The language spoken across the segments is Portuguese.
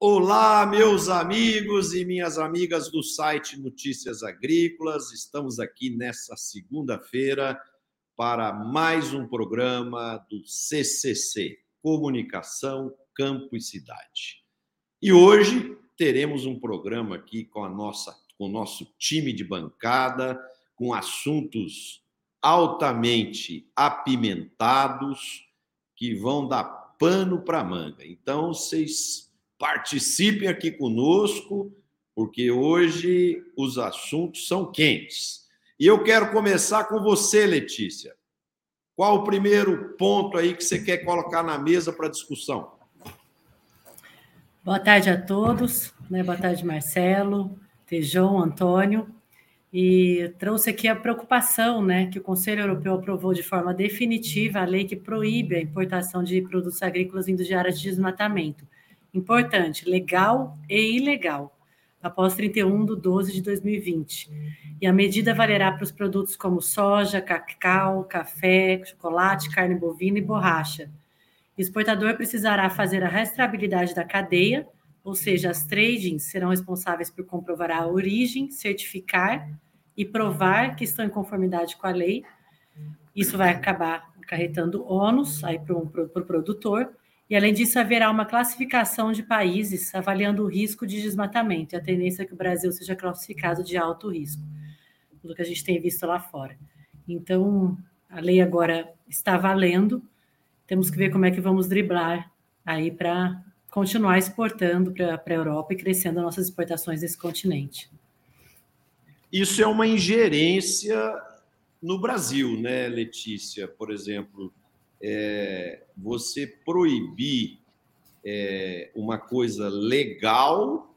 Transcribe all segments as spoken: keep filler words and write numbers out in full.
Olá, meus amigos e minhas amigas do site Notícias Agrícolas. Estamos aqui nessa segunda-feira para mais um programa do C C C, Comunicação, Campo e Cidade. E hoje teremos um programa aqui com, a nossa, com o nosso time de bancada, com assuntos altamente apimentados que vão dar pano para manga. Então, vocês participem aqui conosco, porque hoje os assuntos são quentes. E eu quero começar com você, Letícia. Qual o primeiro ponto aí que você quer colocar na mesa para discussão? Boa tarde a todos, né? Boa tarde, Marcelo, Tejon, Antônio. E trouxe aqui a preocupação, né, que o Conselho Europeu aprovou de forma definitiva a lei que proíbe a importação de produtos agrícolas vindo de áreas de desmatamento. Importante, legal e ilegal, após trinta e um de doze de dois mil e vinte. E a medida valerá para os produtos como soja, cacau, café, chocolate, carne bovina e borracha. O exportador precisará fazer a rastreabilidade da cadeia, ou seja, as tradings serão responsáveis por comprovar a origem, certificar e provar que estão em conformidade com a lei. Isso vai acabar acarretando ônus aí para o pro produtor. E, além disso, haverá uma classificação de países avaliando o risco de desmatamento. E a tendência é que o Brasil seja classificado de alto risco, pelo que a gente tem visto lá fora. Então, a lei agora está valendo. Temos que ver como é que vamos driblar aí para continuar exportando para a Europa e crescendo nossas exportações desse continente. Isso é uma ingerência no Brasil, né, Letícia? Por exemplo, é, você proibir é, uma coisa legal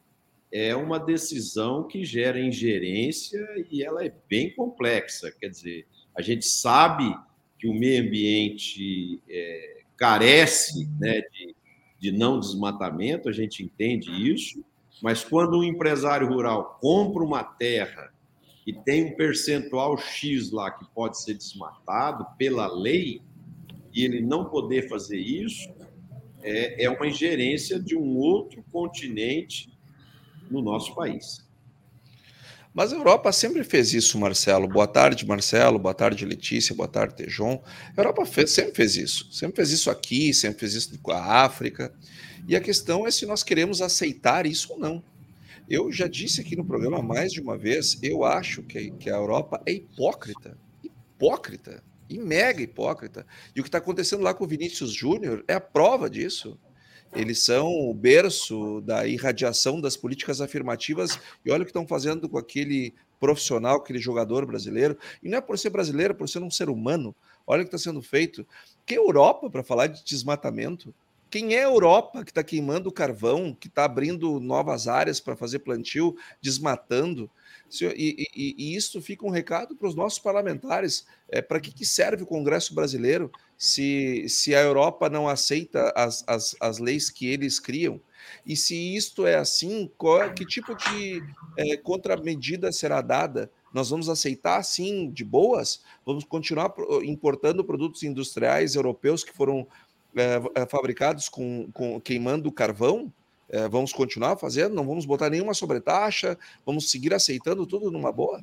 é uma decisão que gera ingerência e ela é bem complexa. Quer dizer, a gente sabe que o meio ambiente é, carece, né, de, de não desmatamento, a gente entende isso, mas quando um empresário rural compra uma terra e tem um percentual X lá que pode ser desmatado pela lei, e ele não poder fazer isso, é, é uma ingerência de um outro continente no nosso país. Mas a Europa sempre fez isso, Marcelo. Boa tarde, Marcelo. Boa tarde, Letícia. Boa tarde, Tejon. A Europa fez, sempre fez isso. Sempre fez isso aqui, sempre fez isso com a África. E a questão é se nós queremos aceitar isso ou não. Eu já disse aqui no programa mais de uma vez, eu acho que, que a Europa é hipócrita. Hipócrita. E mega hipócrita. E o que está acontecendo lá com o Vinícius Júnior é a prova disso. Eles são o berço da irradiação das políticas afirmativas e olha o que estão fazendo com aquele profissional, aquele jogador brasileiro. E não é por ser brasileiro, é por ser um ser humano. Olha o que está sendo feito. Que Europa para falar de desmatamento? Quem é a Europa que está queimando o carvão, que está abrindo novas áreas para fazer plantio, desmatando? E, e, e isso fica um recado para os nossos parlamentares. É, para que, que serve o Congresso brasileiro se, se a Europa não aceita as, as, as leis que eles criam? E se isto é assim, qual, que tipo de é, contramedida será dada? Nós vamos aceitar assim de boas? Vamos continuar importando produtos industriais europeus que foram é, fabricados com, com queimando carvão? É, vamos continuar fazendo? Não vamos botar nenhuma sobretaxa? Vamos seguir aceitando tudo numa boa?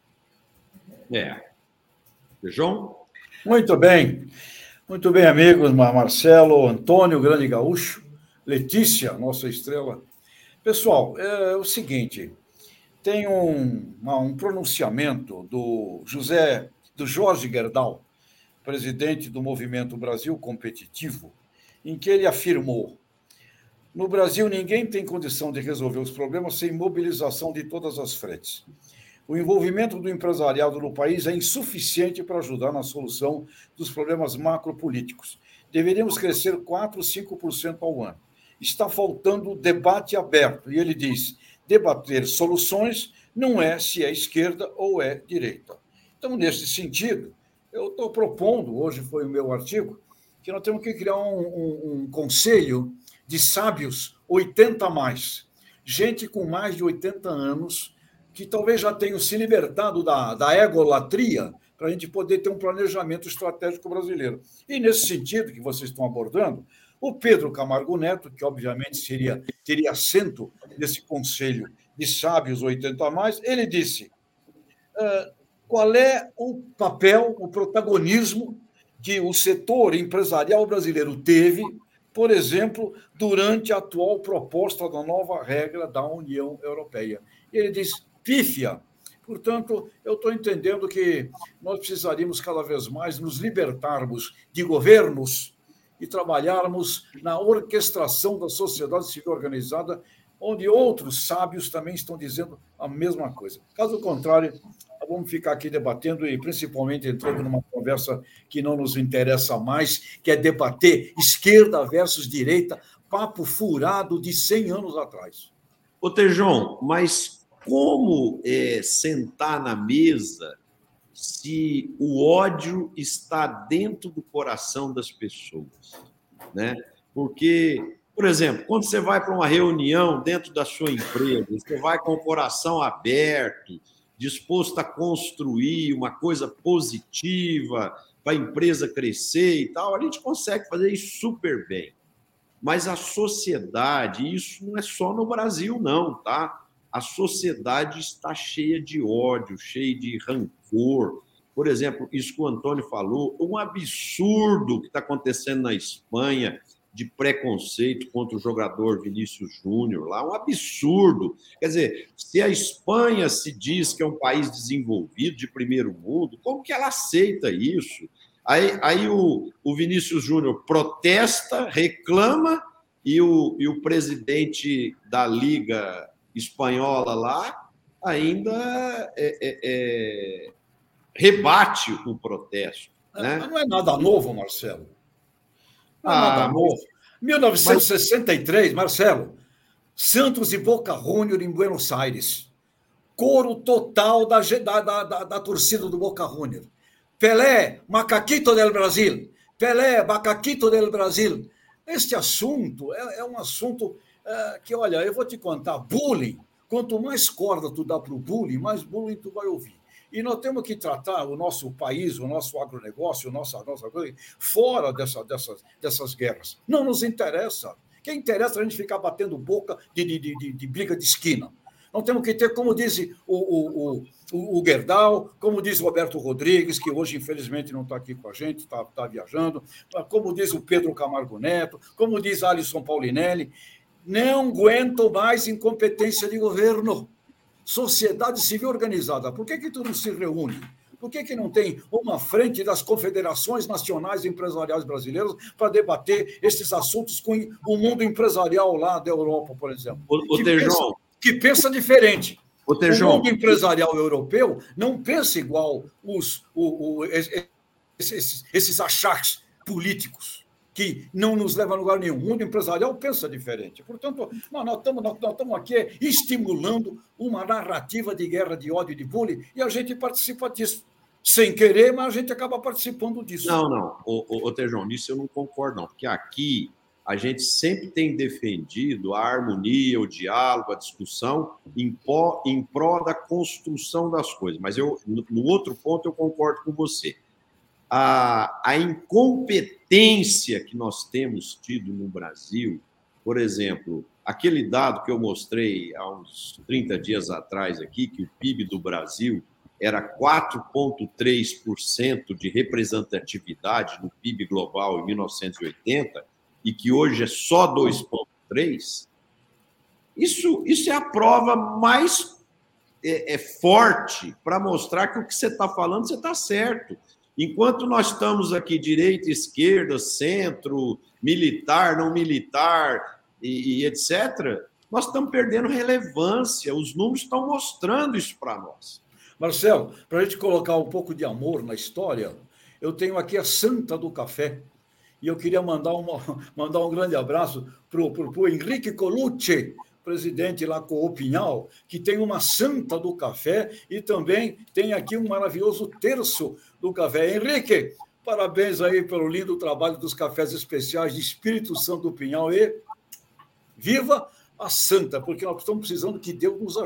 É. João? Muito bem. Muito bem, amigos. Marcelo, Antônio, grande gaúcho, Letícia, nossa estrela. Pessoal, é o seguinte, tem um, um pronunciamento do José, do Jorge Gerdau, presidente do Movimento Brasil Competitivo, em que ele afirmou: no Brasil, ninguém tem condição de resolver os problemas sem mobilização de todas as frentes. O envolvimento do empresariado no país é insuficiente para ajudar na solução dos problemas macropolíticos. Deveríamos crescer quatro, cinco por cento ao ano. Está faltando debate aberto. E ele diz, debater soluções não é se é esquerda ou é direita. Então, nesse sentido, eu estou propondo, hoje foi o meu artigo, que nós temos que criar um, um, um conselho de sábios oitenta a mais. Gente com mais de oitenta anos que talvez já tenham se libertado da, da egolatria para a gente poder ter um planejamento estratégico brasileiro. E nesse sentido que vocês estão abordando, O Pedro Camargo Neto, que obviamente seria, teria assento nesse conselho de sábios oitenta a mais, ele disse: uh, qual é o papel, o protagonismo que o setor empresarial brasileiro teve, por exemplo, durante a atual proposta da nova regra da União Europeia. E ele diz: pífia. Portanto, eu estou entendendo que nós precisaríamos cada vez mais nos libertarmos de governos e trabalharmos na orquestração da sociedade civil organizada, onde outros sábios também estão dizendo a mesma coisa. Caso contrário, vamos ficar aqui debatendo e principalmente entrando numa conversa que não nos interessa mais, que é debater esquerda versus direita, papo furado de cem anos atrás. Ô, Tejon, mas como é, sentar na mesa se o ódio está dentro do coração das pessoas, né? Porque, por exemplo, quando você vai para uma reunião dentro da sua empresa, você vai com o coração aberto, disposto a construir uma coisa positiva para a empresa crescer e tal, a gente consegue fazer isso super bem. Mas a sociedade, isso não é só no Brasil, não, tá? A sociedade está cheia de ódio, cheia de rancor. Por exemplo, isso que o Antônio falou, um absurdo que está acontecendo na Espanha de preconceito contra o jogador Vinícius Júnior lá, um absurdo. Quer dizer, se a Espanha se diz que é um país desenvolvido, de primeiro mundo, como que ela aceita isso? Aí, aí o, o Vinícius Júnior protesta, reclama, e o, e o presidente da Liga Espanhola lá ainda é, é, é, rebate o protesto. Né? Não é nada novo, Marcelo. Não é ah, nada novo. mil novecentos e sessenta e três, mas... Marcelo, Santos e Boca Juniors em Buenos Aires. Coro total da, da, da, da torcida do Boca Juniors. Pelé, macaquito del Brasil. Pelé, macaquito del Brasil. Este assunto é, é um assunto é, que, olha, eu vou te contar, bullying, quanto mais corda tu dá para o bullying, mais bullying tu vai ouvir. E nós temos que tratar o nosso país, o nosso agronegócio, a nossa, a nossa coisa, fora dessa, dessas, dessas guerras. Não nos interessa. Quem interessa é a gente ficar batendo boca de, de, de, de briga de esquina. Nós temos que ter, como diz o, o, o, o Gerdau, como diz o Roberto Rodrigues, que hoje, infelizmente, não está aqui com a gente, está tá viajando, como diz o Pedro Camargo Neto, como diz Alisson Paulinelli, não aguento mais incompetência de governo. Sociedade civil organizada, por que que tu não se reúne? Por que que não tem uma frente das confederações nacionais empresariais brasileiras para debater esses assuntos com o mundo empresarial lá da Europa, por exemplo? O, o que, Tejon, pensa, que pensa diferente. O, Tejon, o mundo empresarial europeu não pensa igual os, o, o, esses, esses achaques políticos, que não nos leva a lugar nenhum. O mundo empresarial pensa diferente. Portanto, nós, nós, estamos, nós, nós estamos aqui estimulando uma narrativa de guerra, de ódio, de bullying, e a gente participa disso. Sem querer, mas a gente acaba participando disso. Não, não. Ô, ô, ô Tejon, nisso eu não concordo, não. Porque aqui a gente sempre tem defendido a harmonia, o diálogo, a discussão em, pó, em prol da construção das coisas. Mas eu, no, no outro ponto eu concordo com você. A, a incompetência que nós temos tido no Brasil, por exemplo, aquele dado que eu mostrei há uns trinta dias atrás aqui, que o P I B do Brasil era quatro vírgula três por cento de representatividade no P I B global em mil novecentos e oitenta, e que hoje é só dois vírgula três por cento, isso, isso é a prova mais é, é forte para mostrar que o que você está falando, você está certo. Enquanto nós estamos aqui, direita, esquerda, centro, militar, não militar, e, e etcétera, nós estamos perdendo relevância. Os números estão mostrando isso para nós. Marcelo, para a gente colocar um pouco de amor na história, eu tenho aqui a Santa do Café, e eu queria mandar, uma, mandar um grande abraço para o Henrique Colucci, presidente lá com o Pinhal, que tem uma Santa do Café e também tem aqui um maravilhoso terço do café. Henrique, parabéns aí pelo lindo trabalho dos cafés especiais de Espírito Santo do Pinhal e viva a Santa, porque nós estamos precisando que Deus nos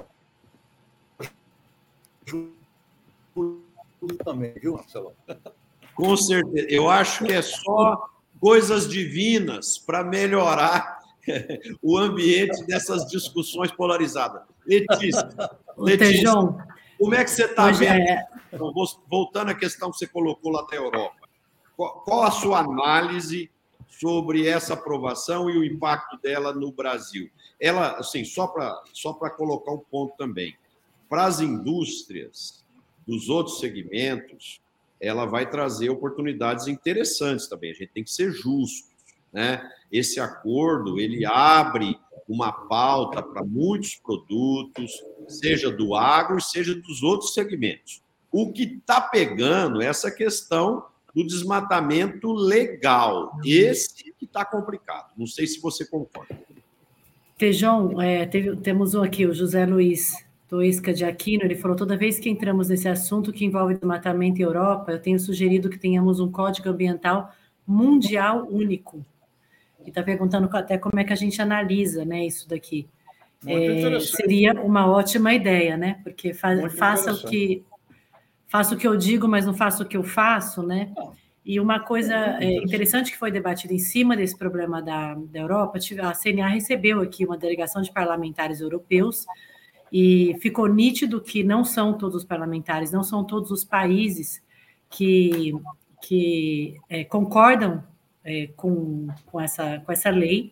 ajude também, viu, Marcelo? Com certeza. Eu acho que é só coisas divinas para melhorar o ambiente dessas discussões polarizadas. Letícia, Letícia Tejon, como é que você está vendo? É... Então, voltando à questão que você colocou lá da Europa, qual, qual a sua análise sobre essa aprovação e o impacto dela no Brasil? Ela, assim, só para só para colocar um ponto também, para as indústrias dos outros segmentos, ela vai trazer oportunidades interessantes também. A gente tem que ser justo, né? Esse acordo, ele abre uma pauta para muitos produtos, seja do agro, seja dos outros segmentos. O que está pegando é essa questão do desmatamento legal. Esse que está complicado. Não sei se você concorda. Tejon, é, teve, temos um aqui, o José Luiz Toisca de Aquino, ele falou, toda vez que entramos nesse assunto que envolve desmatamento em Europa, eu tenho sugerido que tenhamos um código ambiental mundial único. E está perguntando até como é que a gente analisa, né, isso daqui. É, seria uma ótima ideia, né? Porque fa faça o que faço o que eu digo, mas não faço o que eu faço, né? E uma coisa é, interessante que foi debatida em cima desse problema da, da Europa, a C N A recebeu aqui uma delegação de parlamentares europeus e ficou nítido que não são todos os parlamentares, não são todos os países que, que é, concordam é, com, com, essa, com essa lei,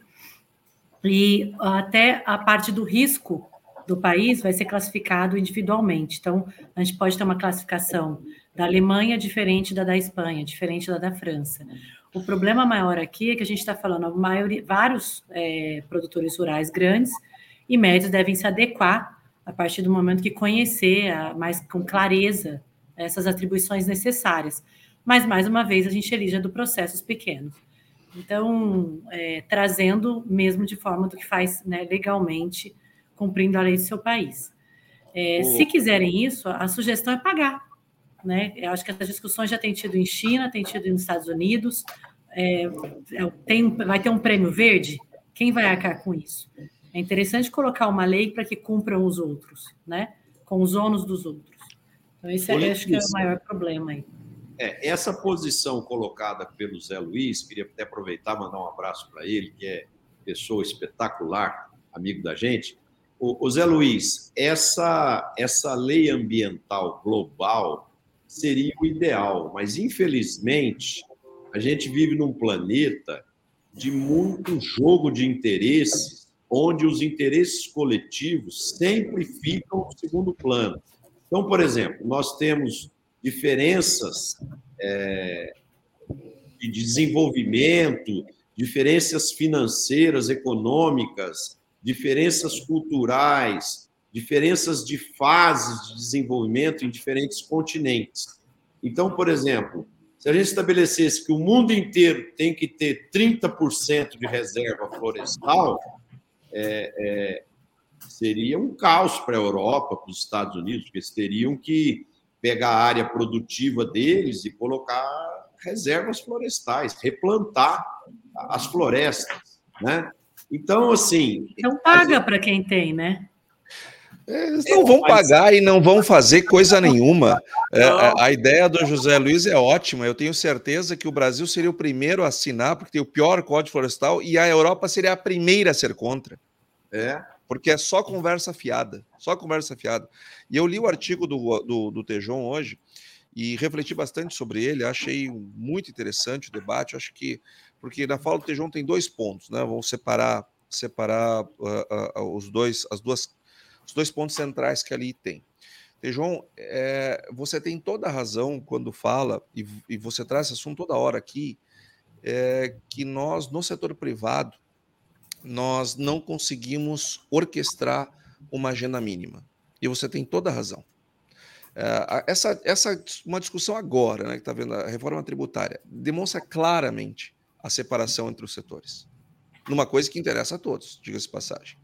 e até a parte do risco do país vai ser classificado individualmente. Então, a gente pode ter uma classificação da Alemanha diferente da da Espanha, diferente da da França. O problema maior aqui é que a gente está falando, a maioria, vários é, produtores rurais grandes e médios devem se adequar a partir do momento que conhecer a, mais com clareza essas atribuições necessárias. Mas, mais uma vez, a gente elija do processos pequenos. Então, é, trazendo mesmo de forma do que faz, né, legalmente, cumprindo a lei do seu país. É, se quiserem isso, a sugestão é pagar. Né? Eu acho que essas discussões já têm tido em China, têm tido nos Estados Unidos. É, tem, vai ter um prêmio verde? Quem vai arcar com isso? É interessante colocar uma lei para que cumpram os outros, né? Com os ônus dos outros. Então, esse é, acho que é o maior problema aí. É, essa posição colocada pelo Zé Luiz, queria até aproveitar e mandar um abraço para ele, que é pessoa espetacular, amigo da gente. O, o Zé Luiz, essa, essa lei ambiental global seria o ideal, mas, infelizmente, a gente vive num planeta de muito jogo de interesses, onde os interesses coletivos sempre ficam no segundo plano. Então, por exemplo, nós temos diferenças é, de desenvolvimento, diferenças financeiras, econômicas, diferenças culturais, diferenças de fases de desenvolvimento em diferentes continentes. Então, por exemplo, se a gente estabelecesse que o mundo inteiro tem que ter trinta por cento de reserva florestal, é, é, seria um caos para a Europa, para os Estados Unidos, porque eles teriam que pegar a área produtiva deles e colocar reservas florestais, replantar as florestas, né? Então, assim... Então, paga gente... para quem tem, né? Eles não vão pagar e não vão fazer coisa nenhuma. É, a, a ideia do José Luiz é ótima. Eu tenho certeza que o Brasil seria o primeiro a assinar, porque tem o pior código florestal, e a Europa seria a primeira a ser contra. É, porque é só conversa fiada, só conversa fiada. E eu li o artigo do, do, do Tejon hoje e refleti bastante sobre ele, achei muito interessante o debate, acho que, porque na fala do Tejon tem dois pontos, né? Vamos separar, separar uh, uh, os, dois, as duas, os dois pontos centrais que ali tem. Tejon, é, você tem toda a razão quando fala, e, e você traz esse assunto toda hora aqui, é, que nós, no setor privado, nós não conseguimos orquestrar uma agenda mínima. E você tem toda a razão. Uh, essa, essa uma discussão agora, né, que está vendo a reforma tributária, demonstra claramente a separação entre os setores. Numa coisa que interessa a todos, diga-se de passagem.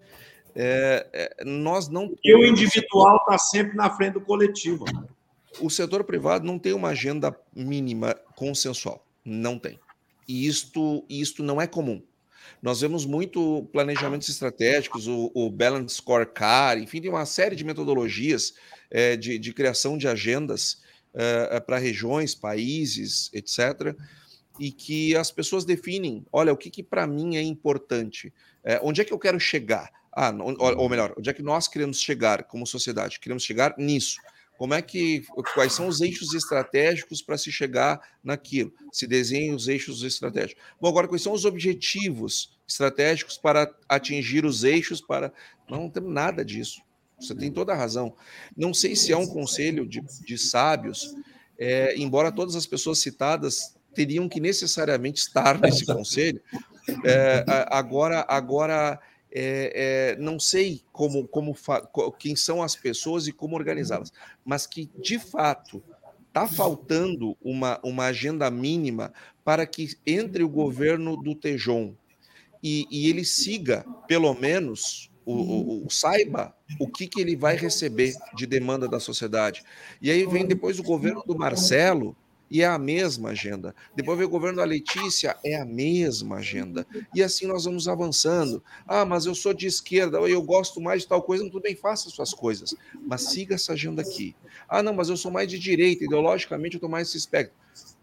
É, é, nós não... E o individual está sempre na frente do coletivo. O setor privado não tem uma agenda mínima consensual. Não tem. E isto, isto não é comum. Nós vemos muito planejamentos estratégicos, o, o Balance Scorecard, enfim, tem uma série de metodologias é, de, de criação de agendas é, para regiões, países, etcétera. e que as pessoas definem, olha, o que, que para mim é importante, é, onde é que eu quero chegar, ah, ou, ou melhor, onde é que nós queremos chegar como sociedade, queremos chegar nisso, como é que, quais são os eixos estratégicos para se chegar naquilo, se desenham os eixos estratégicos. Bom, agora, quais são os objetivos estratégicos para atingir os eixos, para... Não, não temos nada disso, você tem toda a razão. Não sei se é um conselho de, de sábios, é, embora todas as pessoas citadas teriam que necessariamente estar nesse conselho. É, agora, agora é, é, não sei como, como quem são as pessoas e como organizá-las, mas que, de fato, está faltando uma, uma agenda mínima para que entre o governo do Tejon e, e ele siga, pelo menos, o, o, o, saiba o que, que ele vai receber de demanda da sociedade. E aí vem depois o governo do Marcelo, e é a mesma agenda. Depois vem o governo da Letícia, é a mesma agenda. E assim nós vamos avançando. Ah, mas eu sou de esquerda, eu gosto mais de tal coisa, tudo bem, faça suas coisas, mas siga essa agenda aqui. Ah, não, mas eu sou mais de direita, ideologicamente eu estou mais esse espectro.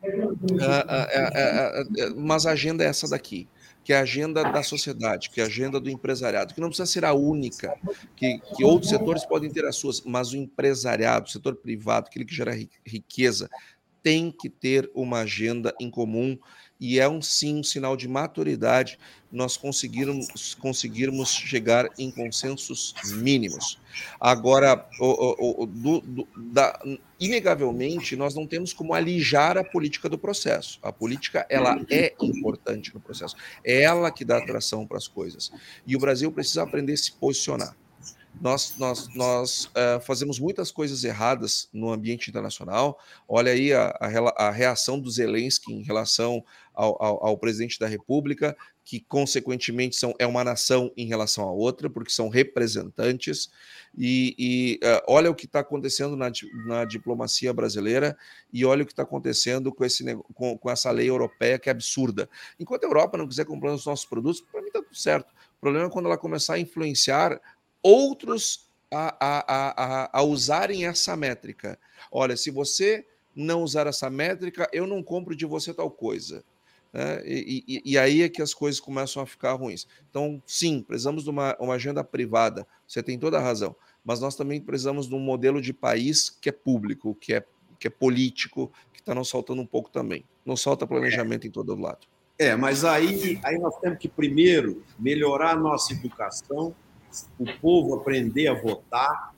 Ah, ah, ah, ah, ah, mas a agenda é essa daqui, que é a agenda da sociedade, que é a agenda do empresariado, que não precisa ser a única, que, que outros setores podem ter as suas, mas o empresariado, o setor privado, aquele que gera riqueza, tem que ter uma agenda em comum, e é um sim um sinal de maturidade nós conseguirmos, conseguirmos chegar em consensos mínimos. Agora, o, o, o, do, do, da, inegavelmente, nós não temos como alijar a política do processo. A política, ela é importante no processo, é ela que dá atração para as coisas. E o Brasil precisa aprender a se posicionar. Nós, nós, nós uh, fazemos muitas coisas erradas no ambiente internacional. Olha aí a, a, a reação do Zelensky em relação ao, ao, ao presidente da República, que, consequentemente, são, é uma nação em relação à outra, porque são representantes. E, e uh, olha o que está acontecendo na, na diplomacia brasileira, e olha o que está acontecendo com, esse, com, com essa lei europeia, que é absurda. Enquanto a Europa não quiser comprar os nossos produtos, para mim está tudo certo. O problema é quando ela começar a influenciar outros a, a, a, a usarem essa métrica. Olha, se você não usar essa métrica, eu não compro de você tal coisa. Né? E, e, e aí é que as coisas começam a ficar ruins. Então, sim, precisamos de uma, uma agenda privada, você tem toda a razão, mas nós também precisamos de um modelo de país que é público, que é, que é político, que está nos faltando um pouco também. Não falta planejamento em todo lado. É, mas aí, aí nós temos que primeiro melhorar a nossa educação, o povo aprender a votar,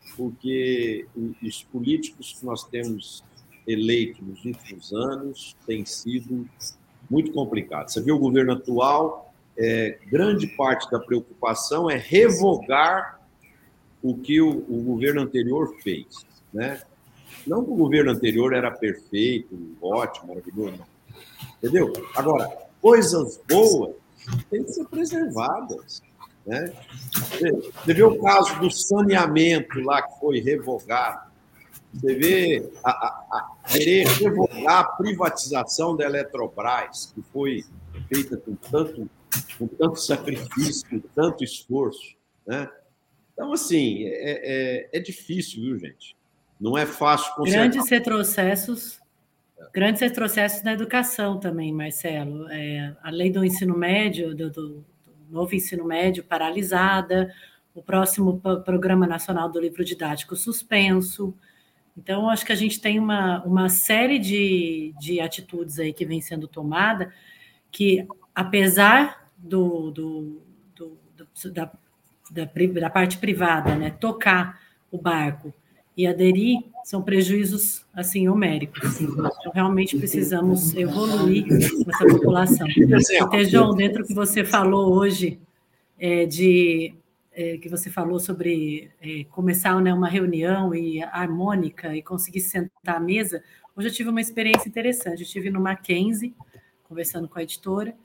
porque os políticos que nós temos eleitos nos últimos anos têm sido muito complicados. Você viu o governo atual, é, grande parte da preocupação é revogar o que o, o governo anterior fez, né? Não que o governo anterior era perfeito, ótimo, maravilhoso, não. Entendeu? Agora, coisas boas têm que ser preservadas. Né? Você vê o caso do saneamento lá que foi revogado, você vê a, a, a querer revogar a privatização da Eletrobras, que foi feita com tanto, com tanto sacrifício, com tanto esforço. Né? Então, assim, é, é, é difícil, viu, gente? Não é fácil consertar. Grandes retrocessos, grandes retrocessos na educação também, Marcelo. É, a lei do ensino médio, do, do novo ensino médio paralisada, o próximo Programa Nacional do Livro Didático suspenso. Então, acho que a gente tem uma, uma série de, de atitudes aí que vem sendo tomada, que, apesar do, do, do, do, da, da, da parte privada, né, tocar o barco e aderir, são prejuízos, assim, homéricos. Então, realmente precisamos evoluir essa população. E, Tejon, dentro do que você falou hoje, é, de, é, que você falou sobre é, começar, né, uma reunião e harmônica e conseguir sentar à mesa, hoje eu tive uma experiência interessante. Eu estive no Mackenzie, conversando com a editora,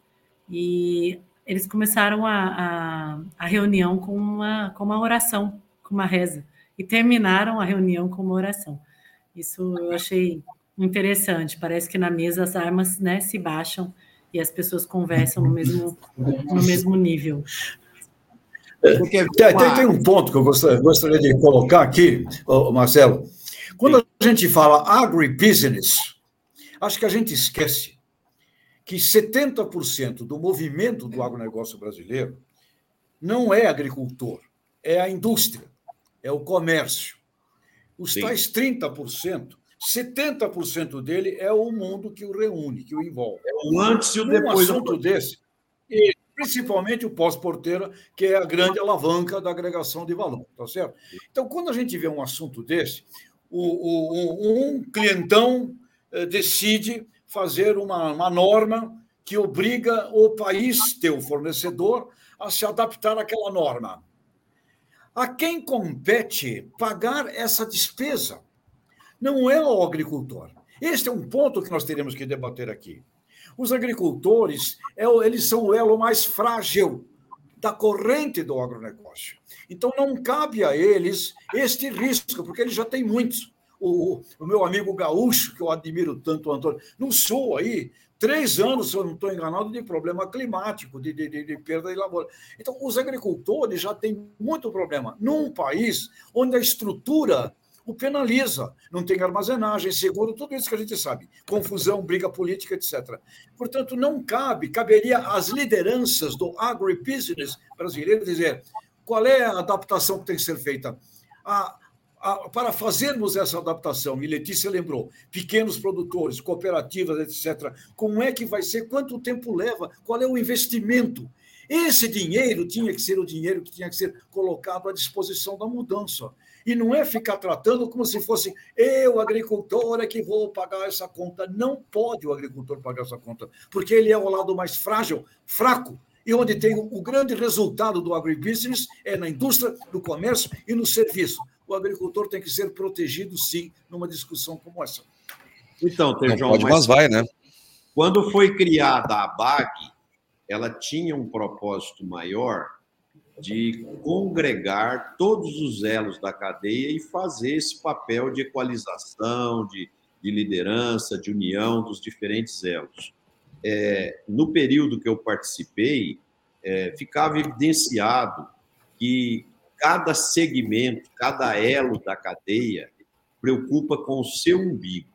e eles começaram a, a, a reunião com uma, com uma oração, com uma reza, e terminaram a reunião com uma oração. Isso eu achei interessante. Parece que na mesa as armas, né, se baixam e as pessoas conversam no mesmo, no mesmo nível. Tem, tem um ponto que eu gostaria, gostaria de colocar aqui, Marcelo. Quando a gente fala agribusiness, acho que a gente esquece que setenta por cento do movimento do agronegócio brasileiro não é agricultor, é a indústria, é o comércio. Os Sim. tais trinta por cento, setenta por cento dele é o mundo que o reúne, que o envolve. É o antes e o Num depois. Um assunto do... desse, e principalmente o pós-porteira, que é a grande alavanca da agregação de valor, tá certo? Então, quando a gente vê um assunto desse, o, o, um clientão decide fazer uma, uma norma que obriga o país, teu fornecedor, a se adaptar àquela norma. A quem compete pagar essa despesa? Não é o agricultor. Este é um ponto que nós teremos que debater aqui. Os agricultores, eles são o elo mais frágil da corrente do agronegócio. Então, não cabe a eles este risco, porque eles já têm muitos. O, o meu amigo gaúcho, que eu admiro tanto, Antônio, no sul aí, três anos, se eu não estou enganado, de problema climático, de, de, de perda de lavoura. Então, os agricultores já têm muito problema num país onde a estrutura o penaliza, não tem armazenagem, seguro, tudo isso que a gente sabe, confusão, briga política, etcétera. Portanto, não cabe, caberia às lideranças do agribusiness brasileiro dizer qual é a adaptação que tem que ser feita. A, a, para fazermos essa adaptação, e Letícia lembrou, pequenos produtores, cooperativas, etcétera, como é que vai ser, quanto tempo leva, qual é o investimento? Esse dinheiro tinha que ser o dinheiro que tinha que ser colocado à disposição da mudança. E não é ficar tratando como se fosse eu, agricultor, é que vou pagar essa conta. Não pode o agricultor pagar essa conta, porque ele é o lado mais frágil, fraco, e onde tem o grande resultado do agribusiness é na indústria, no comércio e no serviço. O agricultor tem que ser protegido, sim, numa discussão como essa. Então, Tejão, não pode, mas, mas vai, né? Quando foi criada a B A G, ela tinha um propósito maior de congregar todos os elos da cadeia e fazer esse papel de equalização, de, de liderança, de união dos diferentes elos. É, no período que eu participei, é, ficava evidenciado que cada segmento, cada elo da cadeia preocupa com o seu umbigo,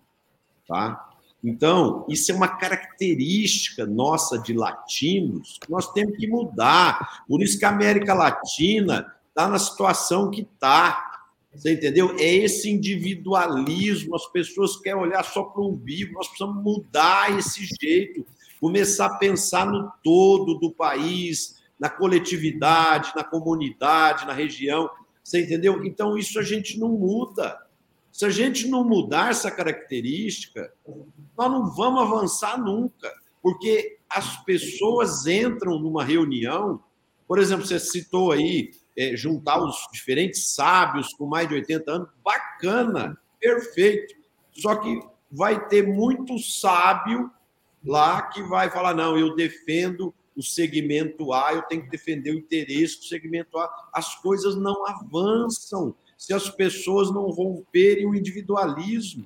tá? Então, isso é uma característica nossa de latinos que nós temos que mudar. Por isso que a América Latina está na situação que está. Você entendeu? É esse individualismo, as pessoas querem olhar só para o umbigo, nós precisamos mudar esse jeito, começar a pensar no todo do país, na coletividade, na comunidade, na região. Você entendeu? Então, isso a gente não muda. Se a gente não mudar essa característica, nós não vamos avançar nunca, porque as pessoas entram numa reunião, por exemplo, você citou aí, é, juntar os diferentes sábios com mais de oitenta anos, bacana, perfeito, só que vai ter muito sábio lá que vai falar, não, eu defendo o segmento A, eu tenho que defender o interesse do segmento A, as coisas não avançam se as pessoas não romperem o individualismo.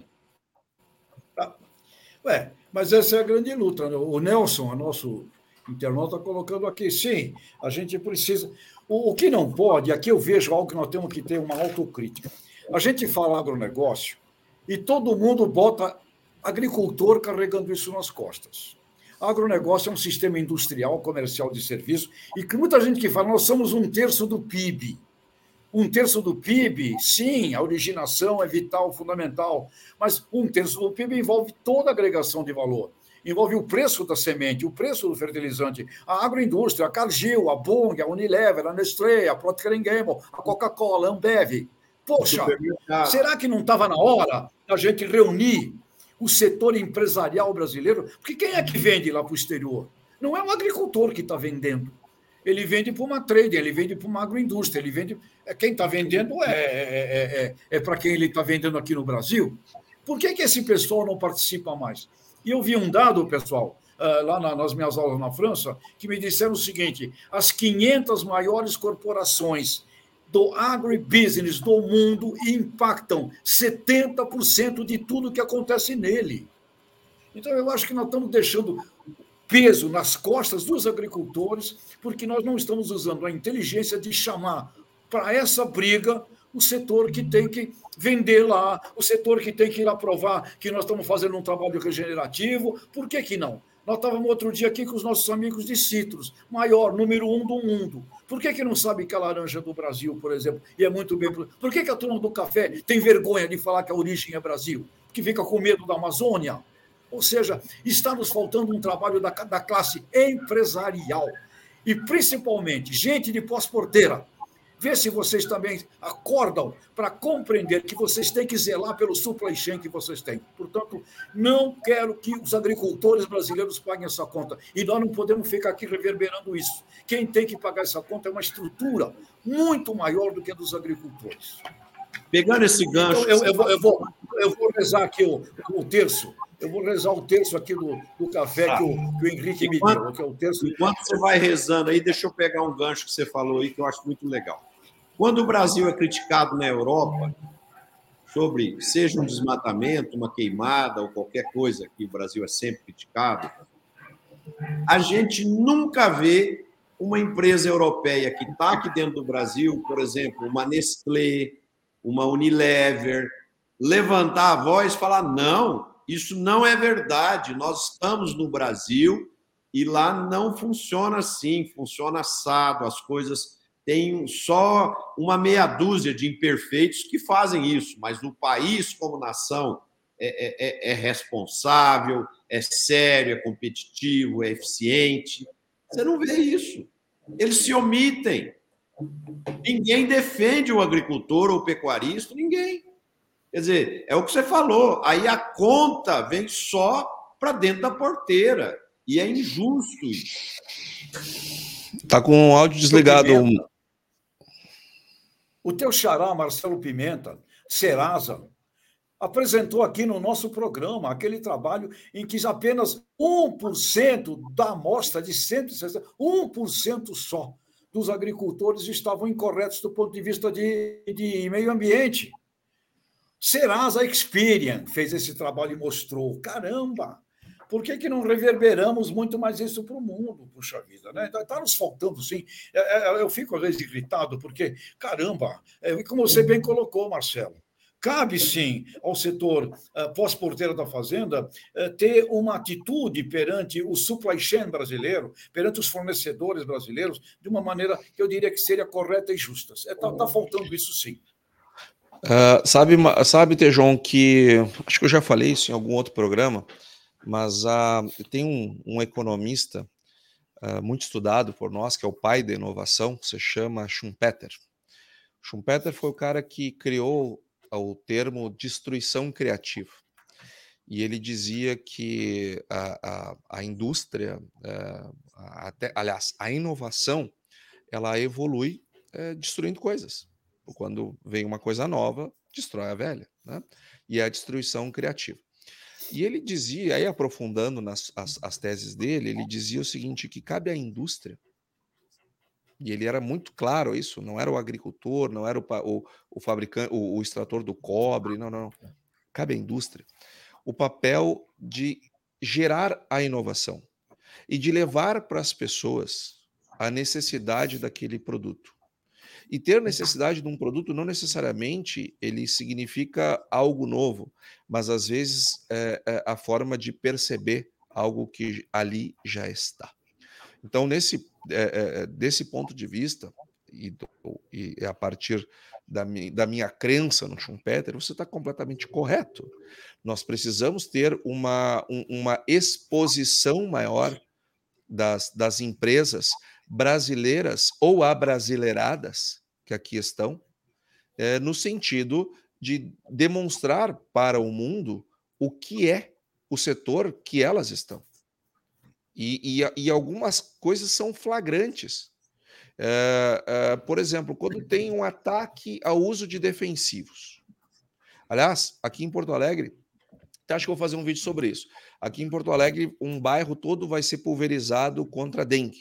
Ué, mas essa é a grande luta. O Nelson, o nosso internauta, está colocando aqui, sim, a gente precisa... O, o que não pode, aqui eu vejo algo que nós temos que ter uma autocrítica. A gente fala agronegócio e todo mundo bota agricultor carregando isso nas costas. Agronegócio é um sistema industrial, comercial de serviço, e que muita gente que fala, nós somos um terço do P I B. Um terço do P I B, sim, a originação é vital, fundamental, mas um terço do P I B envolve toda a agregação de valor. Envolve o preço da semente, o preço do fertilizante, a agroindústria, a Cargill, a Bunge, a Unilever, a Nestlé, a Procter and Gamble, a Coca-Cola, a Ambev. Poxa, será que não estava na hora da gente reunir o setor empresarial brasileiro? Porque quem é que vende lá para o exterior? Não é o agricultor que está vendendo. Ele vende para uma trade, ele vende para uma agroindústria, ele vende. Quem está vendendo é, é, é, é para quem ele está vendendo aqui no Brasil. Por que, que esse pessoal não participa mais? E eu vi um dado, pessoal, lá nas minhas aulas na França, que me disseram o seguinte: as quinhentas maiores corporações do agribusiness do mundo impactam setenta por cento de tudo que acontece nele. Então, eu acho que nós estamos deixando peso nas costas dos agricultores, porque nós não estamos usando a inteligência de chamar para essa briga o setor que tem que vender lá, o setor que tem que ir lá provar que nós estamos fazendo um trabalho regenerativo. Por que que não? Nós estávamos outro dia aqui com os nossos amigos de citros, maior, número um do mundo. Por que, que não sabe que a laranja do Brasil, por exemplo, e é muito bem... Por que, que a turma do café tem vergonha de falar que a origem é Brasil? Porque fica com medo da Amazônia? Ou seja, está nos faltando um trabalho da, da classe empresarial. E, principalmente, gente de pós-porteira. Vê se vocês também acordam para compreender que vocês têm que zelar pelo supply chain que vocês têm. Portanto, não quero que os agricultores brasileiros paguem essa conta. E nós não podemos ficar aqui reverberando isso. Quem tem que pagar essa conta é uma estrutura muito maior do que a dos agricultores. Pegando esse gancho... Então, eu, eu, vou, eu, vou, eu vou rezar aqui o, o terço. Eu vou rezar o terço aqui do, do café ah, que, o, que o Henrique enquanto, me deu. Que é o terço... Enquanto você vai rezando aí, deixa eu pegar um gancho que você falou aí, que eu acho muito legal. Quando o Brasil é criticado na Europa sobre, seja um desmatamento, uma queimada ou qualquer coisa, que o Brasil é sempre criticado, a gente nunca vê uma empresa europeia que está aqui dentro do Brasil, por exemplo, uma Nestlé, uma Unilever, levantar a voz e falar, não, isso não é verdade, nós estamos no Brasil e lá não funciona assim, funciona assado, as coisas... Tem só uma meia dúzia de imperfeitos que fazem isso, mas o país, como nação, é, é, é responsável, é sério, é competitivo, é eficiente. Você não vê isso. Eles se omitem. Ninguém defende o agricultor ou o pecuarista, ninguém. Quer dizer, é o que você falou. Aí a conta vem só para dentro da porteira. E é injusto isso. Está com o áudio desligado. O teu xará, Marcelo Pimenta, Serasa, apresentou aqui no nosso programa aquele trabalho em que apenas um por cento da amostra de cento e sessenta, um por cento só dos agricultores estavam incorretos do ponto de vista de, de meio ambiente. Serasa Experian fez esse trabalho e mostrou. Caramba! Por que, que não reverberamos muito mais isso para o mundo? Puxa vida, né? Está nos faltando, sim. Eu fico, às vezes, irritado, porque, caramba, como você bem colocou, Marcelo, cabe, sim, ao setor pós-porteira da Fazenda ter uma atitude perante o supply chain brasileiro, perante os fornecedores brasileiros, de uma maneira que eu diria que seria correta e justa. Está tá faltando isso, sim. Uh, sabe, sabe, Tejon, que acho que eu já falei isso em algum outro programa, mas uh, tem um, um economista uh, muito estudado por nós, que é o pai da inovação, se chama Schumpeter. Schumpeter foi o cara que criou o termo destruição criativa. E ele dizia que a, a, a indústria, uh, até, aliás, a inovação, ela evolui uh, destruindo coisas. Quando vem uma coisa nova, destrói a velha, né? E é a destruição criativa. E ele dizia, aí aprofundando nas as, as teses dele, ele dizia o seguinte, que cabe à indústria, e ele era muito claro isso, não era o agricultor, não era o, o, o fabricante, o, o extrator do cobre, não, não, não. Cabe à indústria o papel de gerar a inovação e de levar para as pessoas a necessidade daquele produto. E ter necessidade de um produto não necessariamente ele significa algo novo, mas às vezes é, é a forma de perceber algo que ali já está. Então, nesse, é, é, desse ponto de vista, e, e a partir da minha, da minha crença no Schumpeter, você está completamente correto. Nós precisamos ter uma, um, uma exposição maior das, das empresas brasileiras ou abrasileiradas que aqui estão, é, no sentido de demonstrar para o mundo o que é o setor que elas estão. E, e, e algumas coisas são flagrantes. É, é, por exemplo, quando tem um ataque ao uso de defensivos. Aliás, aqui em Porto Alegre, acho que eu vou fazer um vídeo sobre isso. Aqui em Porto Alegre, um bairro todo vai ser pulverizado contra a dengue.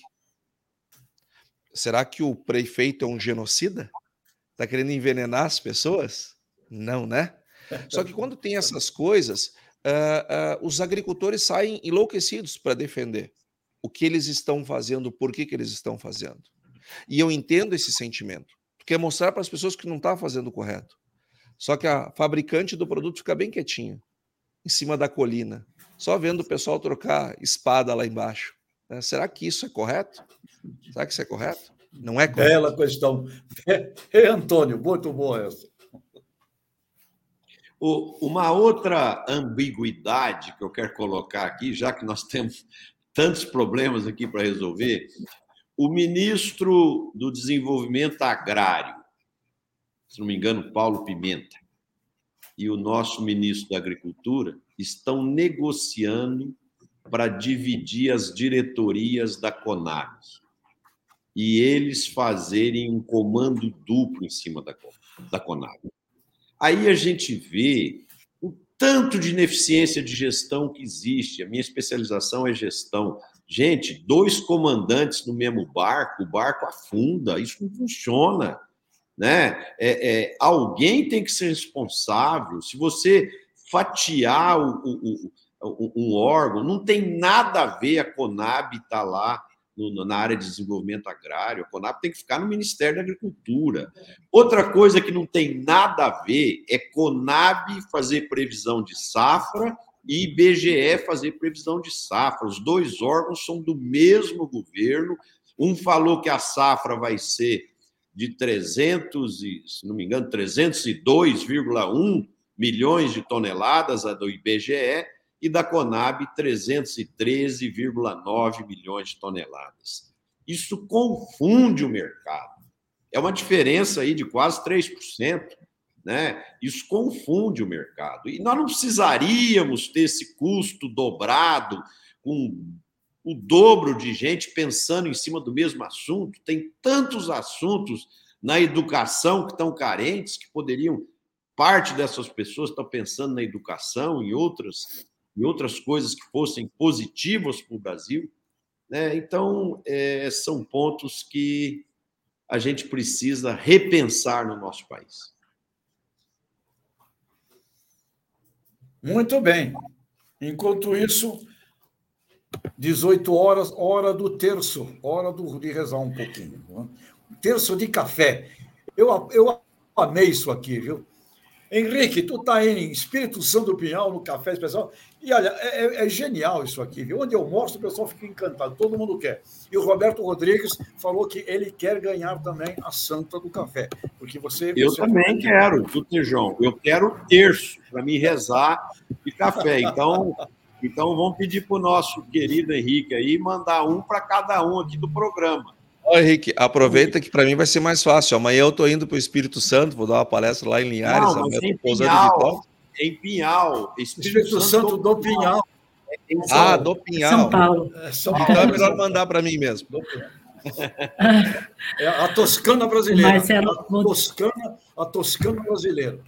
Será que o prefeito é um genocida? Está querendo envenenar as pessoas? Não, né? Só que quando tem essas coisas, uh, uh, os agricultores saem enlouquecidos para defender o que eles estão fazendo, por que, que eles estão fazendo. E eu entendo esse sentimento, porque é mostrar para as pessoas que não está fazendo o correto. Só que a fabricante do produto fica bem quietinha, em cima da colina, só vendo o pessoal trocar espada lá embaixo. Né? Será que isso é correto? Será que isso é correto? Não é correto. Bela questão. É, é, Antônio, muito boa essa. Uma outra ambiguidade que eu quero colocar aqui, já que nós temos tantos problemas aqui para resolver, o ministro do Desenvolvimento Agrário, se não me engano, Paulo Pimenta, e o nosso ministro da Agricultura estão negociando para dividir as diretorias da Conab e eles fazerem um comando duplo em cima da, da Conab. Aí a gente vê o tanto de ineficiência de gestão que existe. A minha especialização é gestão. Gente, dois comandantes no mesmo barco, o barco afunda, isso não funciona. Né? É, é, alguém tem que ser responsável. Se você fatiar o, o, o, um órgão, não tem nada a ver a Conab estar lá no, na área de desenvolvimento agrário. A Conab tem que ficar no Ministério da Agricultura. Outra coisa que não tem nada a ver é Conab fazer previsão de safra e I B G E fazer previsão de safra. Os dois órgãos são do mesmo governo. Um falou que a safra vai ser de trezentos, se não me engano, trezentos e dois vírgula um milhões de toneladas, a do I B G E, e da Conab, trezentos e treze vírgula nove milhões de toneladas. Isso confunde o mercado. É uma diferença aí de quase três por cento, né? Isso confunde o mercado. E nós não precisaríamos ter esse custo dobrado, com o dobro de gente pensando em cima do mesmo assunto. Tem tantos assuntos na educação que estão carentes, que poderiam... Parte dessas pessoas estão pensando na educação e outras, em outras coisas que fossem positivas para o Brasil. Né? Então, é, são pontos que a gente precisa repensar no nosso país. Muito bem. Enquanto isso, dezoito horas, hora do terço, hora do, de rezar um pouquinho. Né? Terço de café. Eu, eu amei isso aqui, viu? Henrique, tu está em Espírito Santo do Pinhal, no Café Especial, e olha, é, é genial isso aqui, viu? Onde eu mostro, o pessoal fica encantado, todo mundo quer. E o Roberto Rodrigues falou que ele quer ganhar também a Santa do Café, porque você... Eu você também quero, do Tejão, eu quero o terço para me rezar de café. Então, então vamos pedir para o nosso querido Henrique aí mandar um para cada um aqui do programa. Ó, Henrique, aproveita que para mim vai ser mais fácil. Amanhã eu estou indo para o Espírito Santo, vou dar uma palestra lá em Linhares. Não, amanhã em pousando Pinhal, em Pinhal. Espírito, Espírito Santo, Santo do Pinhal. Pinhal. Ah, do Pinhal. São Paulo. É, São então Paulo. é melhor mandar para mim mesmo. É a Toscana brasileira. Marcelo, a, Toscana, a Toscana brasileira.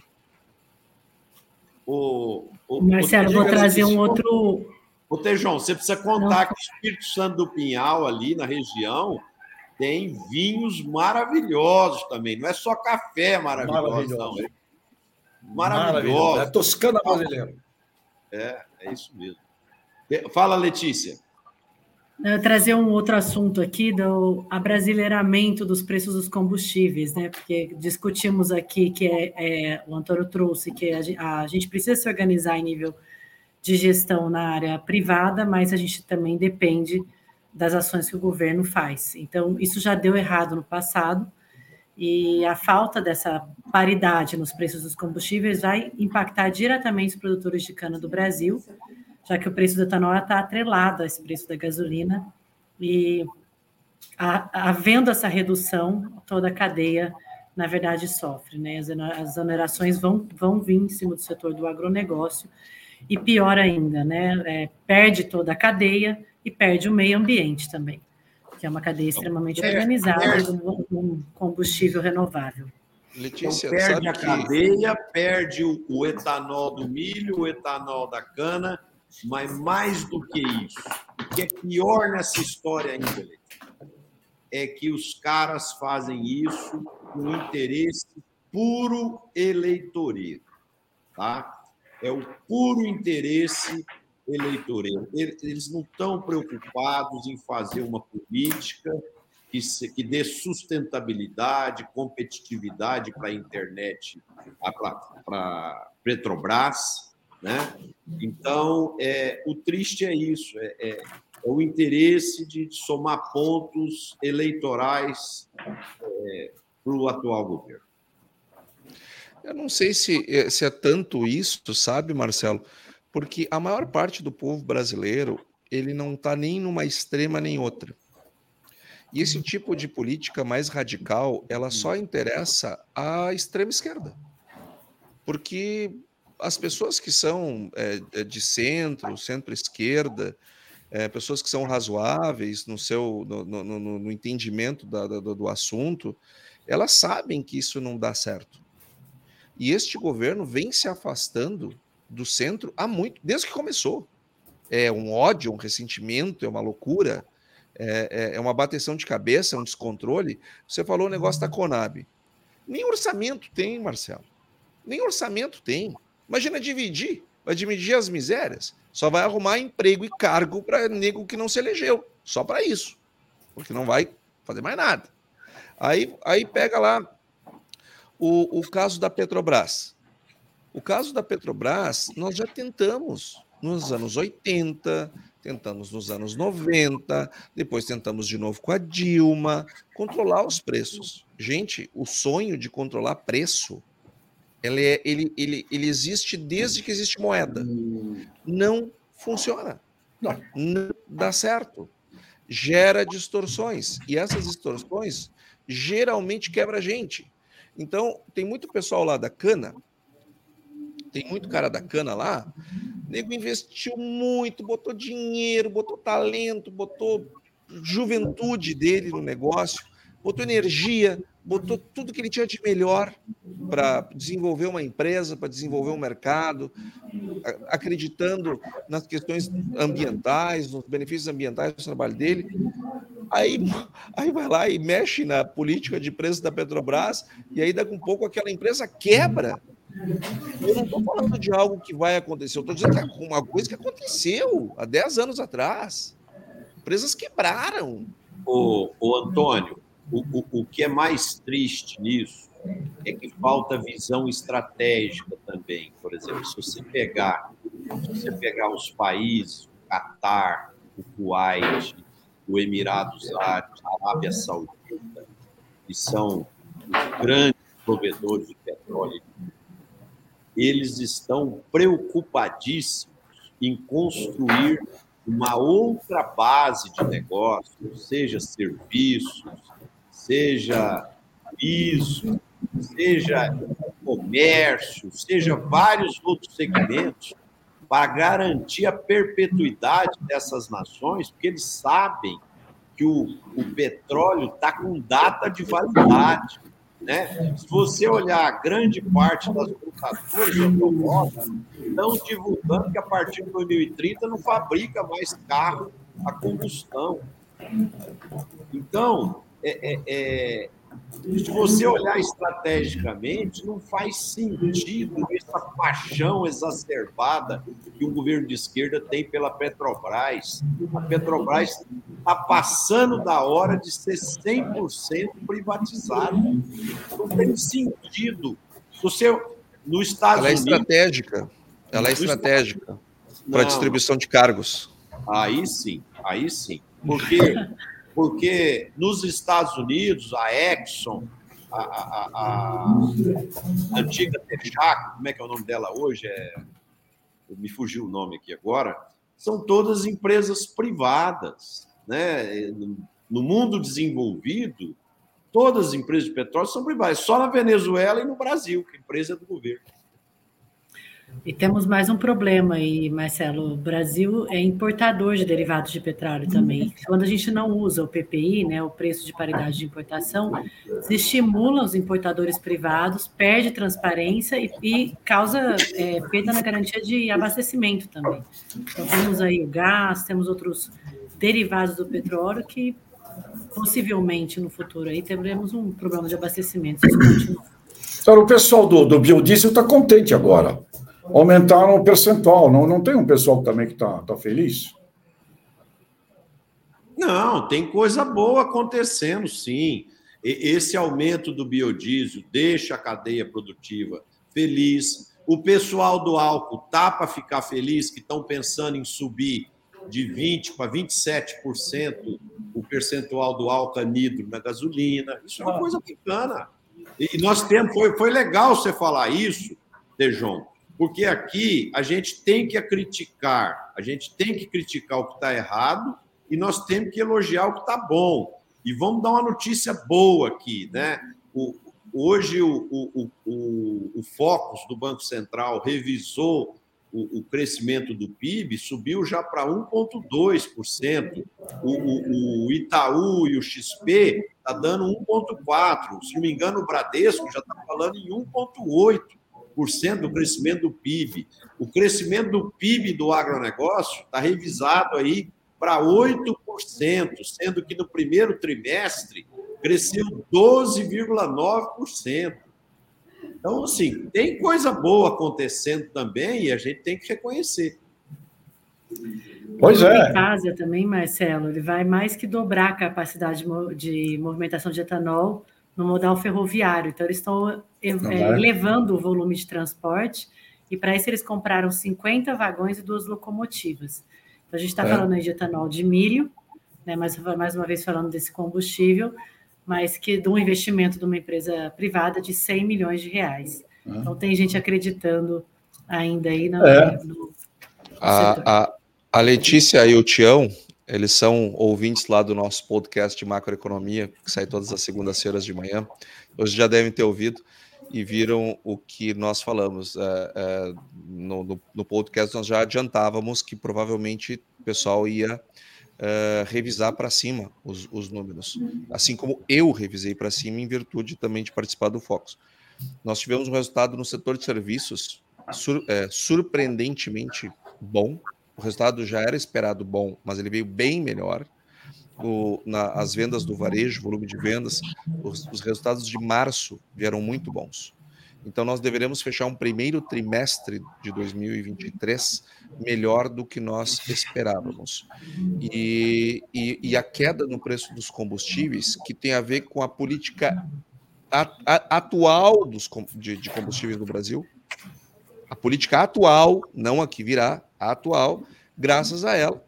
O, o, Marcelo, o vou trazer um outro... Ô, Tejão, você precisa contar Não. que o Espírito Santo do Pinhal, ali na região, tem vinhos maravilhosos também. Não é só café maravilhoso, maravilhoso. não. É maravilhoso. maravilhoso. É a Toscana brasileira. É, é isso mesmo. Fala, Letícia. Eu vou trazer um outro assunto aqui do abrasileiramento dos preços dos combustíveis, né? Porque discutimos aqui que é, é, o Antônio trouxe que a, a gente precisa se organizar em nível de gestão na área privada, mas a gente também depende das ações que o governo faz. Então, isso já deu errado no passado, e a falta dessa paridade nos preços dos combustíveis vai impactar diretamente os produtores de cana do Brasil, já que o preço do etanol está atrelado a esse preço da gasolina, e a, havendo essa redução, toda a cadeia, na verdade, sofre, né? As onerações vão, vão vir em cima do setor do agronegócio, e pior ainda, né? É, perde toda a cadeia e perde o meio ambiente também, que é uma cadeia extremamente perde, organizada perde. com um combustível renovável. Letícia, então, perde sabe a que... cadeia, perde o, o etanol do milho, o etanol da cana, mas mais do que isso, o que é pior nessa história ainda, é que os caras fazem isso com interesse puro eleitoreiro, tá? É o puro interesse eleitoreiro. Eles não estão preocupados em fazer uma política que, se, que dê sustentabilidade, competitividade para a internet, para a Petrobras, né? Então, é, o triste é isso, é, é, é o interesse de somar pontos eleitorais é, para o atual governo. Eu não sei se, se é tanto isso, sabe, Marcelo? Porque a maior parte do povo brasileiro, ele não está nem numa extrema nem outra. E esse tipo de política mais radical, ela só interessa à extrema esquerda. Porque as pessoas que são é, de centro, centro-esquerda, é, pessoas que são razoáveis no seu no, no, no, no entendimento da, da, do assunto, elas sabem que isso não dá certo. E este governo vem se afastando do centro há muito, desde que começou. É um ódio, um ressentimento, é uma loucura, é, é uma bateção de cabeça, um descontrole. Você falou o negócio da Conab. Nem orçamento tem, Marcelo. Nem orçamento tem. Imagina dividir. Vai dividir as misérias. Só vai arrumar emprego e cargo para nego que não se elegeu. Só para isso. Porque não vai fazer mais nada. Aí, aí pega lá o, o caso da Petrobras. O caso da Petrobras, nós já tentamos nos anos oitenta, tentamos nos anos noventa, depois tentamos de novo com a Dilma, controlar os preços. Gente, o sonho de controlar preço, ele, é, ele, ele, ele existe desde que existe moeda. Não funciona. Não, não dá certo. Gera distorções. E essas distorções geralmente quebra a gente. Então, tem muito pessoal lá da cana, tem muito cara da cana lá, o nego investiu muito, botou dinheiro, botou talento, botou juventude dele no negócio, botou energia, botou tudo que ele tinha de melhor para desenvolver uma empresa, para desenvolver um mercado, acreditando nas questões ambientais, nos benefícios ambientais do trabalho dele. Aí, aí vai lá e mexe na política de preço da Petrobras, e aí daqui a um pouco aquela empresa quebra. Eu não estou falando de algo que vai acontecer, eu estou dizendo que é uma coisa que aconteceu há dez anos atrás. Empresas quebraram. Ô, ô Antônio, o, o, o que é mais triste nisso é que falta visão estratégica também. Por exemplo, se você pegar, se você pegar os países, o Catar, o Kuwait, o Emirados Árabes, a Arábia Saudita, que são os grandes provedores de petróleo, eles estão preocupadíssimos em construir uma outra base de negócio, seja serviços, seja turismo, seja comércio, seja vários outros segmentos, para garantir a perpetuidade dessas nações, porque eles sabem que o, o petróleo está com data de validade. Né? Se você olhar, grande parte das montadoras de automóveis estão divulgando que a partir de dois mil e trinta não fabrica mais carro a combustão. Então, é, é, é, se você olhar estrategicamente, não faz sentido essa paixão exacerbada que o governo de esquerda tem pela Petrobras. A Petrobras está passando da hora de ser cem por cento privatizada. Não tem sentido. Você, nos Estados Ela é Unidos... estratégica. Ela é estratégica para a distribuição de cargos. Aí sim, aí sim. Porque... Porque nos Estados Unidos, a Exxon, a, a, a, a antiga Texaco, como é que é o nome dela hoje? É, me fugiu o nome aqui agora. São todas empresas privadas. Né? No mundo desenvolvido, todas as empresas de petróleo são privadas. Só na Venezuela e no Brasil, que a empresa é do governo. E temos mais um problema aí, Marcelo. O Brasil é importador de derivados de petróleo também. Quando a gente não usa o P P I, né, o preço de paridade de importação, se estimula os importadores privados, perde transparência e, e causa é, perda na garantia de abastecimento também. Então, temos aí o gás, temos outros derivados do petróleo que possivelmente no futuro aí teremos um problema de abastecimento. Se isso continuar. Então, o pessoal do, do biodiesel está contente agora. Aumentaram o percentual. Não, não tem um pessoal também que está tá feliz? Não, tem coisa boa acontecendo, sim. Esse aumento do biodiesel deixa a cadeia produtiva feliz. O pessoal do álcool tá para ficar feliz, que estão pensando em subir de vinte por cento para vinte e sete por cento o percentual do álcool anidro na gasolina. Isso é uma coisa bacana. E nós temos, foi, foi legal você falar isso, Tejon, porque aqui a gente tem que criticar, a gente tem que criticar o que está errado e nós temos que elogiar o que está bom. E vamos dar uma notícia boa aqui, né? O, hoje o, o, o, o Focus do Banco Central revisou o, o crescimento do P I B, subiu já para um vírgula dois por cento. O, o, o Itaú e o X P está dando um vírgula quatro por cento. Se não me engano, o Bradesco já está falando em um vírgula oito por cento do crescimento do P I B. O crescimento do P I B do agronegócio está revisado aí para oito por cento, sendo que no primeiro trimestre cresceu doze vírgula nove por cento. Então, assim, tem coisa boa acontecendo também e a gente tem que reconhecer. Pois é. Em casa também, Marcelo, ele vai mais que dobrar a capacidade de movimentação de etanol no modal ferroviário. Então, eles estão elevando o volume de transporte e, para isso, eles compraram cinquenta vagões e duas locomotivas. Então, a gente está é. falando aí de etanol de milho, né, mais, mais uma vez falando desse combustível, mas que de um investimento de uma empresa privada de cem milhões de reais. Uhum. Então, tem gente acreditando ainda aí no, é. no, no a, a, a Letícia e o Tião, eles são ouvintes lá do nosso podcast de macroeconomia, que sai todas as segundas-feiras de manhã. Hoje já devem ter ouvido e viram o que nós falamos. É, é, no, no, no podcast nós já adiantávamos que provavelmente o pessoal ia Uh, revisar para cima os, os números, assim como eu revisei para cima em virtude também de participar do Focus. Nós tivemos um resultado no setor de serviços sur, é, surpreendentemente bom. O resultado já era esperado bom, mas ele veio bem melhor. O, na, as vendas do varejo, volume de vendas, os, os resultados de março vieram muito bons. Então, nós deveremos fechar um primeiro trimestre de dois mil e vinte e três melhor do que nós esperávamos. E, e, e a queda no preço dos combustíveis, que tem a ver com a política a, a, atual dos, de, de combustíveis no Brasil, a política atual, não a que virá, a atual, graças a ela,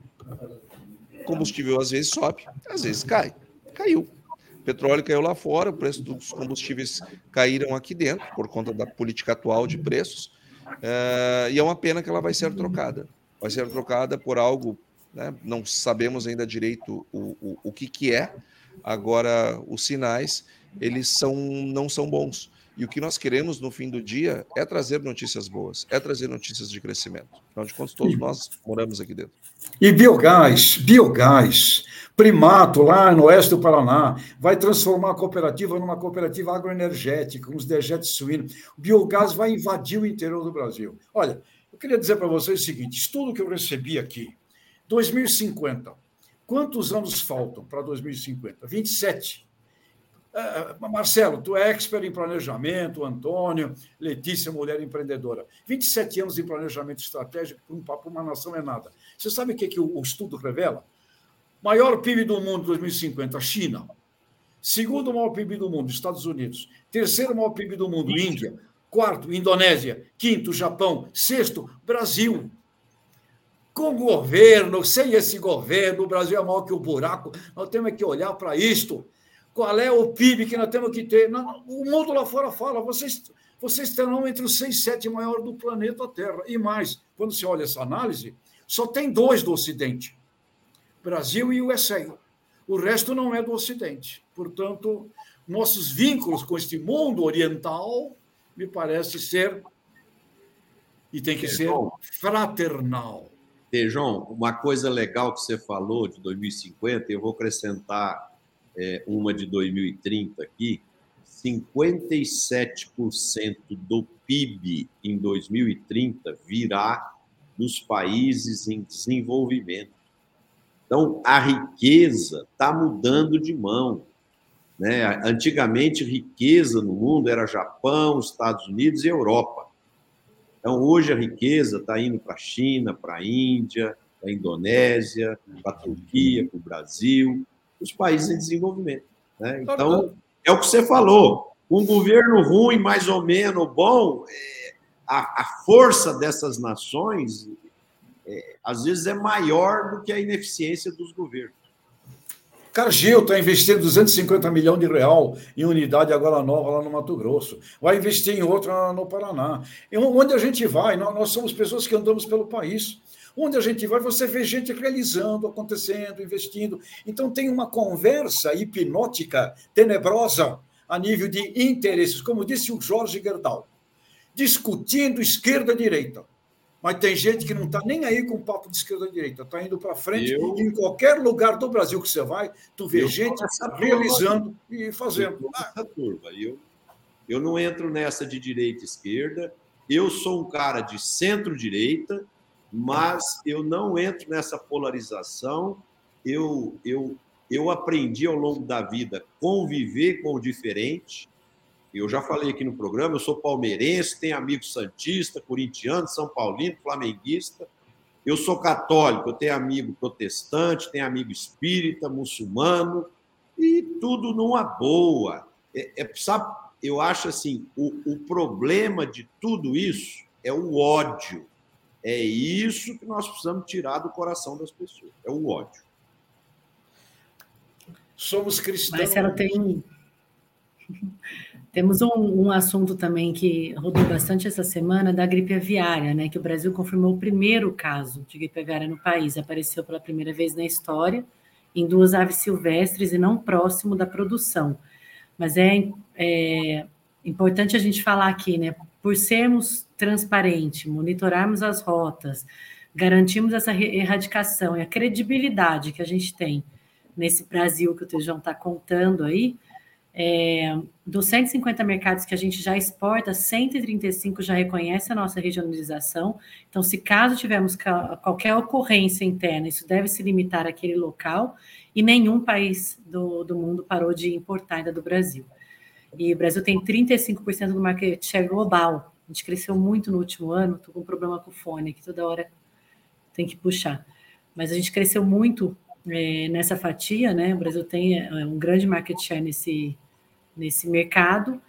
o combustível às vezes sobe, às vezes cai. Caiu. O petróleo caiu lá fora, o preço dos combustíveis caíram aqui dentro, por conta da política atual de preços, uh, e é uma pena que ela vai ser trocada. Vai ser trocada por algo, né, não sabemos ainda direito o, o, o que, que é, agora os sinais, eles são, não são bons. E o que nós queremos no fim do dia é trazer notícias boas, é trazer notícias de crescimento. Afinal de contas, todos nós moramos aqui dentro. E biogás, biogás, Primato, lá no oeste do Paraná, vai transformar a cooperativa numa cooperativa agroenergética, com os dejetos suínos. O biogás vai invadir o interior do Brasil. Olha, eu queria dizer para vocês o seguinte, estudo que eu recebi aqui, dois mil e cinquenta. Quantos anos faltam para dois mil e cinquenta? vinte e sete. Uh, Marcelo, tu é expert em planejamento, Antônio, Letícia, mulher empreendedora. vinte e sete anos em planejamento estratégico para uma nação é nada. Você sabe o que, que o, o estudo revela? Maior P I B do mundo em dois mil e cinquenta, China. Segundo maior P I B do mundo, Estados Unidos. Terceiro maior P I B do mundo, Índia. Quarto, Indonésia. Quinto, Japão. Sexto, Brasil. Com governo, sem esse governo, o Brasil é maior que o buraco. Nós temos que olhar para isto. Qual é o P I B que nós temos que ter? O mundo lá fora fala, vocês, vocês terão entre os seis e sete maiores do planeta Terra. E mais, quando você olha essa análise, só tem dois do Ocidente. Brasil e U S A. O resto não é do Ocidente. Portanto, nossos vínculos com este mundo oriental me parece ser, e tem que ser, fraternal. Tejon, uma coisa legal que você falou de dois mil e cinquenta, eu vou acrescentar é, uma de dois mil e trinta aqui, cinquenta e sete por cento do P I B em dois mil e trinta virá dos países em desenvolvimento. Então, a riqueza está mudando de mão, né? Antigamente, riqueza no mundo era Japão, Estados Unidos e Europa. Então, hoje a riqueza está indo para a China, para a Índia, para a Indonésia, para a Turquia, para o Brasil, os países em desenvolvimento, né? Então, é o que você falou. Um governo ruim, mais ou menos bom, é, a, a força dessas nações, é, às vezes, é maior do que a ineficiência dos governos. Cargill está investindo duzentos e cinquenta milhões de real em unidade agora nova lá no Mato Grosso. Vai investir em outra no Paraná. E onde a gente vai, nós, nós somos pessoas que andamos pelo país. Onde a gente vai, você vê gente realizando, acontecendo, investindo. Então tem uma conversa hipnótica, tenebrosa, a nível de interesses, como disse o Jorge Gerdau, discutindo esquerda e direita. Mas tem gente que não está nem aí com o papo de esquerda e direita, está indo para frente. Eu, e em qualquer lugar do Brasil que você vai, tu vê gente realizando turma, e fazendo. Eu, essa turma. Eu, eu não entro nessa de direita e esquerda. Eu sou um cara de centro-direita, mas eu não entro nessa polarização. Eu, eu, eu aprendi ao longo da vida conviver com o diferente. Eu já falei aqui no programa, eu sou palmeirense, tenho amigo santista, corintiano, são paulino, flamenguista. Eu sou católico, eu tenho amigo protestante, tenho amigo espírita, muçulmano, e tudo numa boa. É, é, sabe, eu acho assim, o, o problema de tudo isso é o ódio. É isso que nós precisamos tirar do coração das pessoas, é o ódio. Somos cristãos. Mas ela tem... Temos um, um assunto também que rodou bastante essa semana, da gripe aviária, né? Que o Brasil confirmou o primeiro caso de gripe aviária no país. Apareceu pela primeira vez na história, em duas aves silvestres e não próximo da produção. Mas é, é importante a gente falar aqui, né? Por sermos transparentes, monitorarmos as rotas, garantirmos essa erradicação e a credibilidade que a gente tem nesse Brasil que o Tejão está contando aí, É, dos cento e cinquenta mercados que a gente já exporta, cento e trinta e cinco já reconhece a nossa regionalização. Então, se caso tivermos qualquer ocorrência interna, isso deve se limitar àquele local, e nenhum país do, do mundo parou de importar ainda do Brasil. E o Brasil tem trinta e cinco por cento do market share global. A gente cresceu muito no último ano, estou com um problema com o fone aqui, toda hora tem que puxar. Mas a gente cresceu muito é, nessa fatia, né? O Brasil tem é, um grande market share nesse, nesse mercado.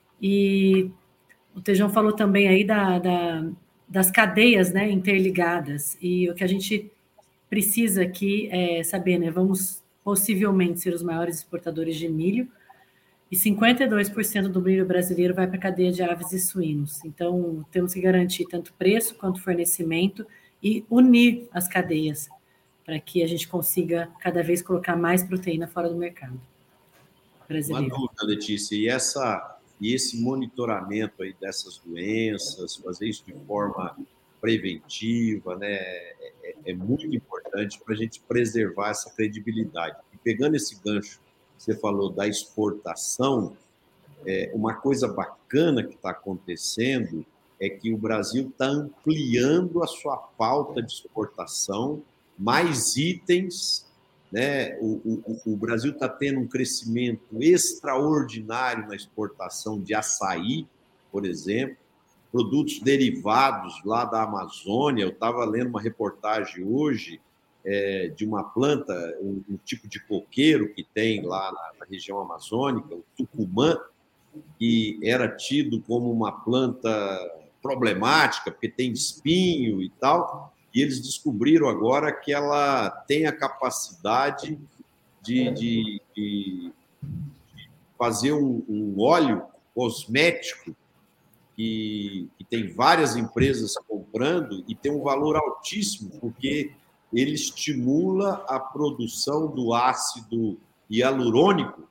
E o Tejão falou também aí da, da, das cadeias, né, interligadas. E o que a gente precisa aqui é saber, né? Vamos possivelmente ser os maiores exportadores de milho, e cinquenta e dois por cento do milho brasileiro vai para a cadeia de aves e suínos. Então, temos que garantir tanto preço quanto fornecimento e unir as cadeias para que a gente consiga cada vez colocar mais proteína fora do mercado brasileiro. Uma dúvida, Letícia, e, essa, e esse monitoramento aí dessas doenças, fazer isso de forma preventiva, né, é, é muito importante para a gente preservar essa credibilidade. E pegando esse gancho que você falou da exportação, é, uma coisa bacana que está acontecendo é que o Brasil está ampliando a sua pauta de exportação, mais itens, né? O, o, o Brasil está tendo um crescimento extraordinário na exportação de açaí, por exemplo, produtos derivados lá da Amazônia. Eu estava lendo uma reportagem hoje é, de uma planta, um, um tipo de coqueiro que tem lá na, na região amazônica, o tucumã, que era tido como uma planta problemática, porque tem espinho e tal, e eles descobriram agora que ela tem a capacidade de, de, de fazer um, um óleo cosmético que, que tem várias empresas comprando e tem um valor altíssimo, porque ele estimula a produção do ácido hialurônico,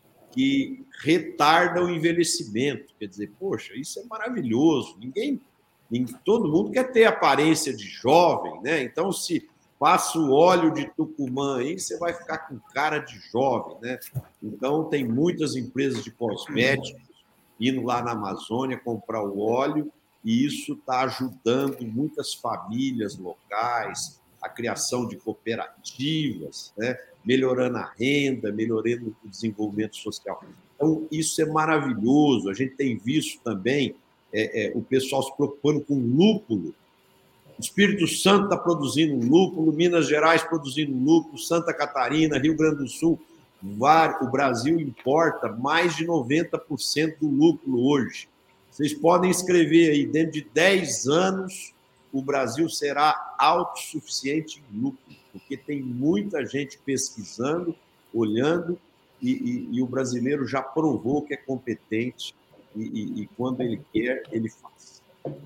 que retarda o envelhecimento. Quer dizer, poxa, isso é maravilhoso. Ninguém, ninguém, todo mundo quer ter aparência de jovem, né? Então, se passa o óleo de Tucumã aí, você vai ficar com cara de jovem, né? Então, tem muitas empresas de cosméticos indo lá na Amazônia comprar o óleo, e isso está ajudando muitas famílias locais, a criação de cooperativas, né? Melhorando a renda, melhorando o desenvolvimento social. Então, isso é maravilhoso. A gente tem visto também é, é, o pessoal se preocupando com lúpulo. O Espírito Santo está produzindo lúpulo, Minas Gerais produzindo lúpulo, Santa Catarina, Rio Grande do Sul. O Brasil importa mais de noventa por cento do lúpulo hoje. Vocês podem escrever aí, dentro de dez anos, o Brasil será autossuficiente em lucro, porque tem muita gente pesquisando, olhando, e, e, e o brasileiro já provou que é competente, e, e, e quando ele quer, ele faz.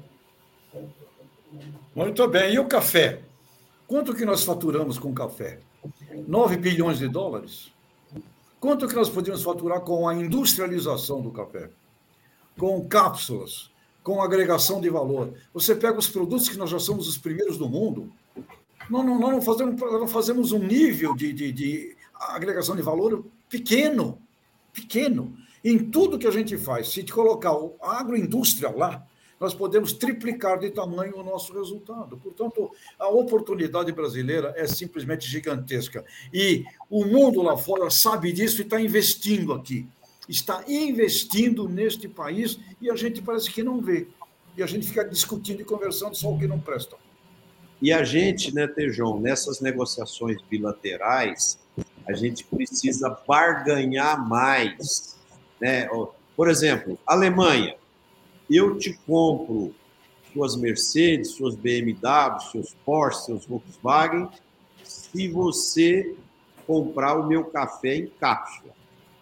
Muito bem. E o café? Quanto que nós faturamos com café? nove bilhões de dólares? Quanto que nós podemos faturar com a industrialização do café? Com cápsulas, com agregação de valor. Você pega os produtos que nós já somos os primeiros do mundo, nós não, nós não, fazemos, nós não fazemos um nível de, de, de agregação de valor pequeno, pequeno. Em tudo que a gente faz, se colocar a agroindústria lá, nós podemos triplicar de tamanho o nosso resultado. Portanto, a oportunidade brasileira é simplesmente gigantesca. E o mundo lá fora sabe disso e está investindo aqui. Está investindo neste país e a gente parece que não vê. E a gente fica discutindo e conversando só o que não presta. E a gente, né, Tejon, nessas negociações bilaterais, a gente precisa barganhar mais. Né? Por exemplo, Alemanha, eu te compro suas Mercedes, suas B M W, seus Porsche, seus Volkswagen, se você comprar o meu café em cápsula.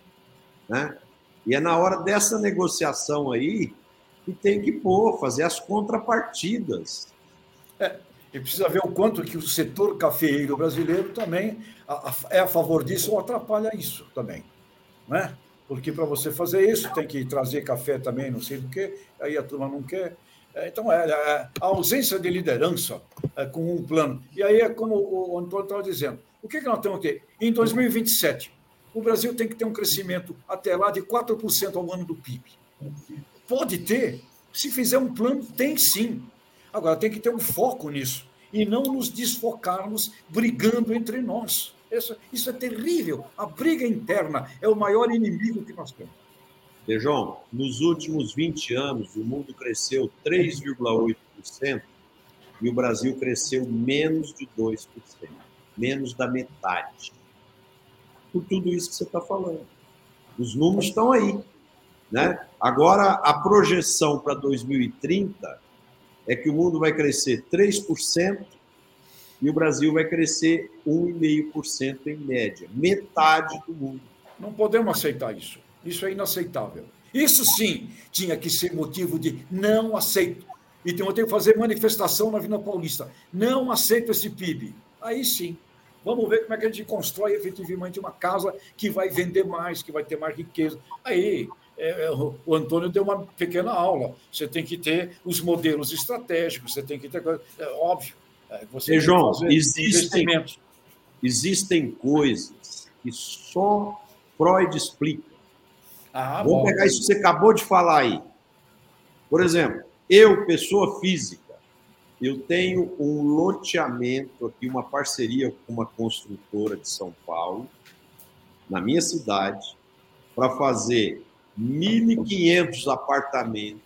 Né? E é na hora dessa negociação aí que tem que pôr, fazer as contrapartidas. É, e precisa ver o quanto que o setor cafeeiro brasileiro também é a favor disso ou atrapalha isso também. Né? Porque para você fazer isso tem que trazer café também, não sei do que, aí a turma não quer. Então, é, é a ausência de liderança é, com um plano. E aí é como o Antônio estava dizendo, o que, que nós temos que ter? Em dois mil e vinte e sete, o Brasil tem que ter um crescimento até lá de quatro por cento ao ano do P I B. Pode ter, se fizer um plano, tem sim. Agora, tem que ter um foco nisso e não nos desfocarmos brigando entre nós. Isso, isso é terrível. A briga interna é o maior inimigo que nós temos. Tejon, nos últimos vinte anos, o mundo cresceu três vírgula oito por cento e o Brasil cresceu menos de dois por cento, menos da metade. Por tudo isso que você está falando. Os números estão aí. Né? Agora, a projeção para dois mil e trinta é que o mundo vai crescer três por cento e o Brasil vai crescer um vírgula cinco por cento em média. Metade do mundo. Não podemos aceitar isso. Isso é inaceitável. Isso sim tinha que ser motivo de não aceito. E tem que fazer manifestação na Avenida Paulista. Não aceito esse P I B. Aí sim. Vamos ver como é que a gente constrói efetivamente uma casa que vai vender mais, que vai ter mais riqueza. Aí, é, o Antônio deu uma pequena aula. Você tem que ter os modelos estratégicos, você tem que ter... É óbvio. É, você e, João, tem que fazer existem, existem coisas que só Freud explica. Ah, Vamos bom. pegar isso que você acabou de falar aí. Por exemplo, eu, pessoa física, eu tenho um loteamento aqui, uma parceria com uma construtora de São Paulo, na minha cidade, para fazer mil e quinhentos apartamentos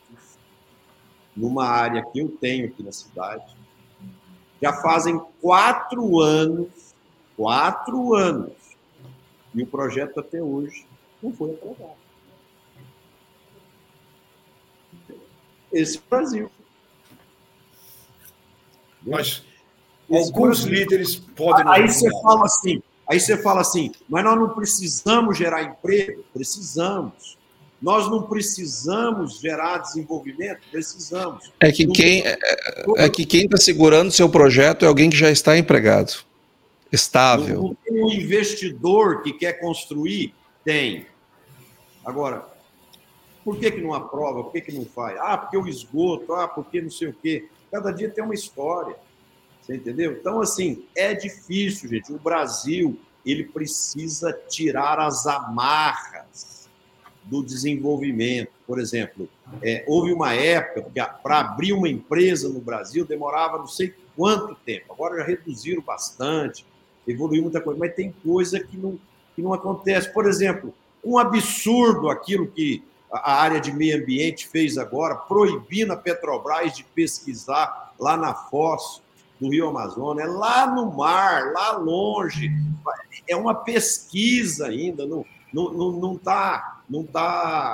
numa área que eu tenho aqui na cidade. Já fazem quatro anos, quatro anos, e o projeto até hoje não foi aprovado. Esse é o Brasil. Mas alguns líderes podem... Aí você fala assim, aí você fala assim, mas nós não precisamos gerar emprego? Precisamos. Nós não precisamos gerar desenvolvimento? Precisamos. É que quem é, é que quem está segurando seu projeto é alguém que já está empregado, estável. Não tem um investidor que quer construir? Tem. Agora, por que que não aprova? Por que que não faz? Ah, porque o esgoto, ah, porque não sei o quê. Cada dia tem uma história, você entendeu? Então, assim, é difícil, gente. O Brasil, ele precisa tirar as amarras do desenvolvimento. Por exemplo, é, houve uma época que para abrir uma empresa no Brasil demorava não sei quanto tempo. Agora já reduziram bastante, evoluiu muita coisa, mas tem coisa que não, que não acontece. Por exemplo, um absurdo aquilo que a área de meio ambiente fez agora, proibindo a Petrobras de pesquisar lá na foz do Rio Amazonas, é lá no mar, lá longe, é uma pesquisa ainda, não está não, não, não tá, não tá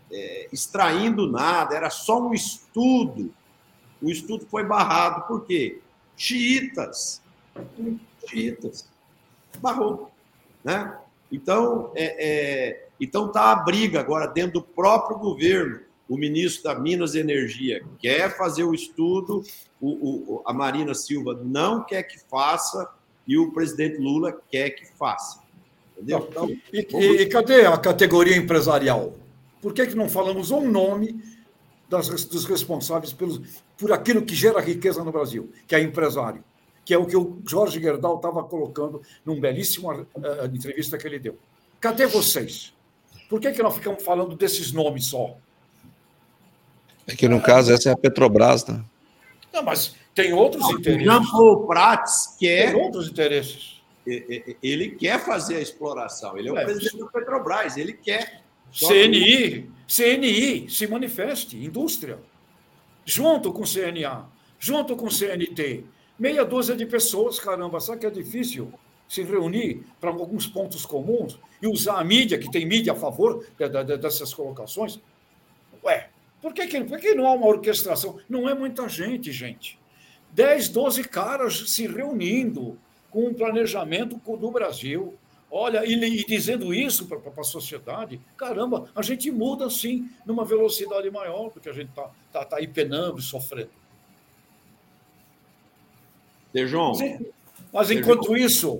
é, extraindo nada, era só um estudo. O estudo foi barrado. Por quê? Xiitas. Xiitas. Barrou. Né? Então, é, é, então tá a briga agora dentro do próprio governo. O ministro da Minas e Energia quer fazer o estudo, o, o, a Marina Silva não quer que faça e o presidente Lula quer que faça. Entendeu? Então, e, e, e cadê a categoria empresarial? Por que, que não falamos um nome das, dos responsáveis pelos, por aquilo que gera riqueza no Brasil, que é empresário, que é o que o Jorge Gerdau estava colocando num belíssimo uh, entrevista que ele deu. Cadê vocês? Por que, que nós ficamos falando desses nomes só? É que, no caso, essa é a Petrobras, né? Não, mas tem outros não, interesses. Jean Paul Prats quer... Tem outros interesses. Ele quer fazer a exploração. Ele é o é. presidente da Petrobras. Ele quer. C N I, C N I, se manifeste, indústria. Junto com o C N A, junto com o C N T. Meia dúzia de pessoas, caramba, sabe que é difícil se reunir para alguns pontos comuns e usar a mídia, que tem mídia a favor dessas colocações? Ué, por que, que, por que não há uma orquestração? Não é muita gente, gente. dez, doze caras se reunindo com um planejamento do Brasil. Olha, e, e dizendo isso para a sociedade, caramba, a gente muda, sim, numa velocidade maior do que a gente está tá, tá aí penando e sofrendo. Tejon. Mas, enquanto Tejon, isso...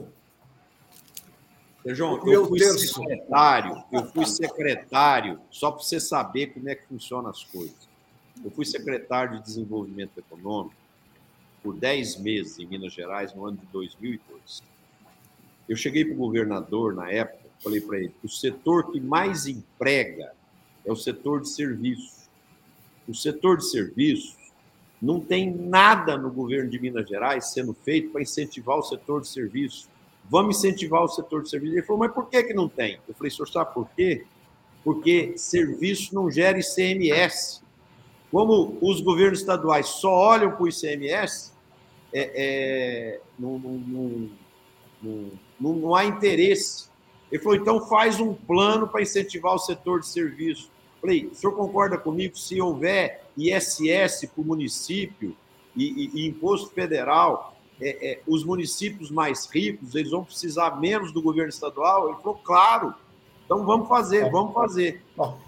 Tejon, eu fui terço. secretário, eu fui secretário, só para você saber como é que funcionam as coisas. Eu fui secretário de Desenvolvimento Econômico por dez meses em Minas Gerais, no ano de dois mil e dois. Eu cheguei para o governador, na época, falei para ele, o setor que mais emprega é o setor de serviços. O setor de serviços não tem nada no governo de Minas Gerais sendo feito para incentivar o setor de serviços. Vamos incentivar o setor de serviços. Ele falou, mas por que, que não tem? Eu falei, senhor, sabe por quê? Porque serviço não gera I C M S. Como os governos estaduais só olham para o I C M S, é, é, não, não, não, não, não, não há interesse. Ele falou, então faz um plano para incentivar o setor de serviço. Falei, o senhor concorda comigo? Se houver I S S para o município e, e, e imposto federal, é, é, os municípios mais ricos, eles vão precisar menos do governo estadual? Ele falou, claro. Então vamos fazer, vamos fazer.